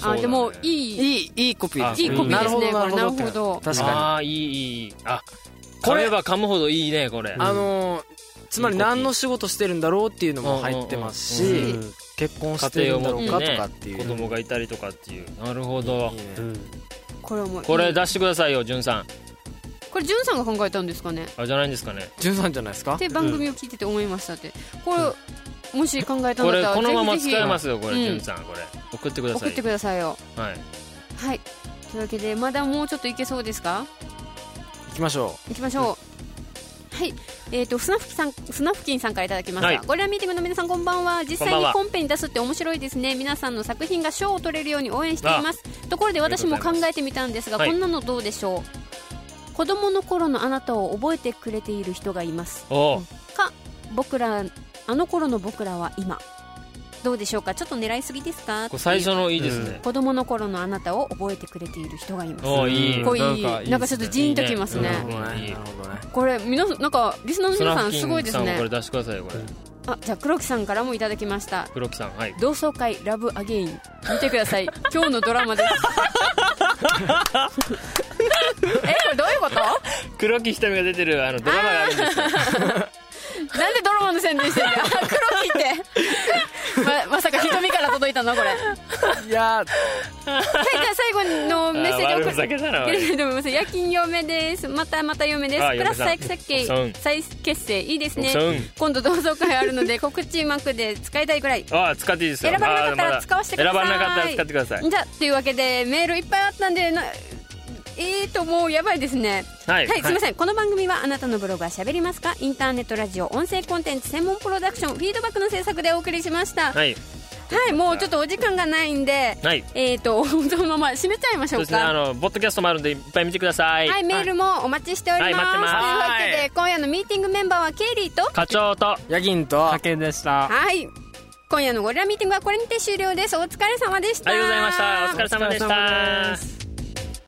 Speaker 1: でもい
Speaker 4: いコピーです。
Speaker 1: いいコピーですね。なるほど。
Speaker 4: 確か
Speaker 2: にいい。噛めば噛むほどいいねこれ。
Speaker 4: つまり何の仕事してるんだろうっていうのも入ってますし、結婚してるんだろうかとかっていう、
Speaker 2: 子供がいたりとかっていう。なるほど。
Speaker 1: こ
Speaker 2: れ出してくださいよ、じゅんさん。
Speaker 1: これじゅんさんが考えたんですかね。
Speaker 2: じゃないんですかね。
Speaker 4: じゅんさんじゃないですか
Speaker 1: って番組を聞いてて思いましたって。これもし考えたんだったら
Speaker 2: これこのまま使えますよこれ。じゅんさんこれ送ってください。
Speaker 1: 送ってくださいよ。
Speaker 2: はい。
Speaker 1: というわけでまだもうちょっといけそうですか。
Speaker 4: 行きましょう。
Speaker 1: はい、スナフキンさんからいただきました。ゴリラミーティングの皆さんこんばんは。実際にコンペに出すって面白いですね。皆さんの作品が賞を取れるように応援しています。ところで私も考えてみたんですが、こんなのどうでしょう。子供の頃のあなたを覚えてくれている人がいますか、あの頃の僕らは今。どうでしょうか。ちょっと狙いすぎですか。
Speaker 2: 最初のいいですね。
Speaker 1: 子供の頃のあなたを覚えてくれている人がいます。
Speaker 2: いい。
Speaker 1: なんかちょっとジーンときますね。これ皆さんなんかリスナーの皆さんすごいですね。
Speaker 2: これ出してくださいよこれ。
Speaker 1: じゃあ黒木さんからもいただきました。
Speaker 2: 黒木さん、はい。
Speaker 1: 同窓会ラブアゲイン見てください。今日のドラマです。これどういうこと。
Speaker 2: 黒木瞳が出てるドラマがあるんですよ。
Speaker 1: なんでドラマの宣伝してんだよ。黒木ってまさか瞳から届いたのこれ。
Speaker 4: いや
Speaker 1: はい、じゃあ最後のメッセージを送
Speaker 2: る。
Speaker 1: 夜勤嫁です。また嫁です。プラス再結成いいですね。今度同窓会あるので告知幕で使いたいぐらい。
Speaker 2: 使っていいですよ。
Speaker 1: 選ばなかったら使わせてください。
Speaker 2: 選ばなかったら使ってください。
Speaker 1: じゃあというわけでメールいっぱいあったんでもうやばいですね。
Speaker 2: はい、
Speaker 1: すいません。この番組はあなたのブログは喋りますか、インターネットラジオ音声コンテンツ専門プロダクションフィードバックの制作でお送りしました。はい、もうちょっとお時間がないんで、そのまま締めちゃいましょうか。
Speaker 2: そうですね、ポッドキャストもあるんでいっぱい見てください。
Speaker 1: はい、メールもお待ちしております。
Speaker 2: 待ってます。
Speaker 1: というわけで今夜のミーティングメンバーはケイリーと
Speaker 2: 課長と
Speaker 4: ヤギンと
Speaker 3: 派遣でした。
Speaker 1: はい、今夜のゴリラミーティングはこれにて終了です。お疲れ様でした。
Speaker 2: ありがとうございました。お疲れ様でした。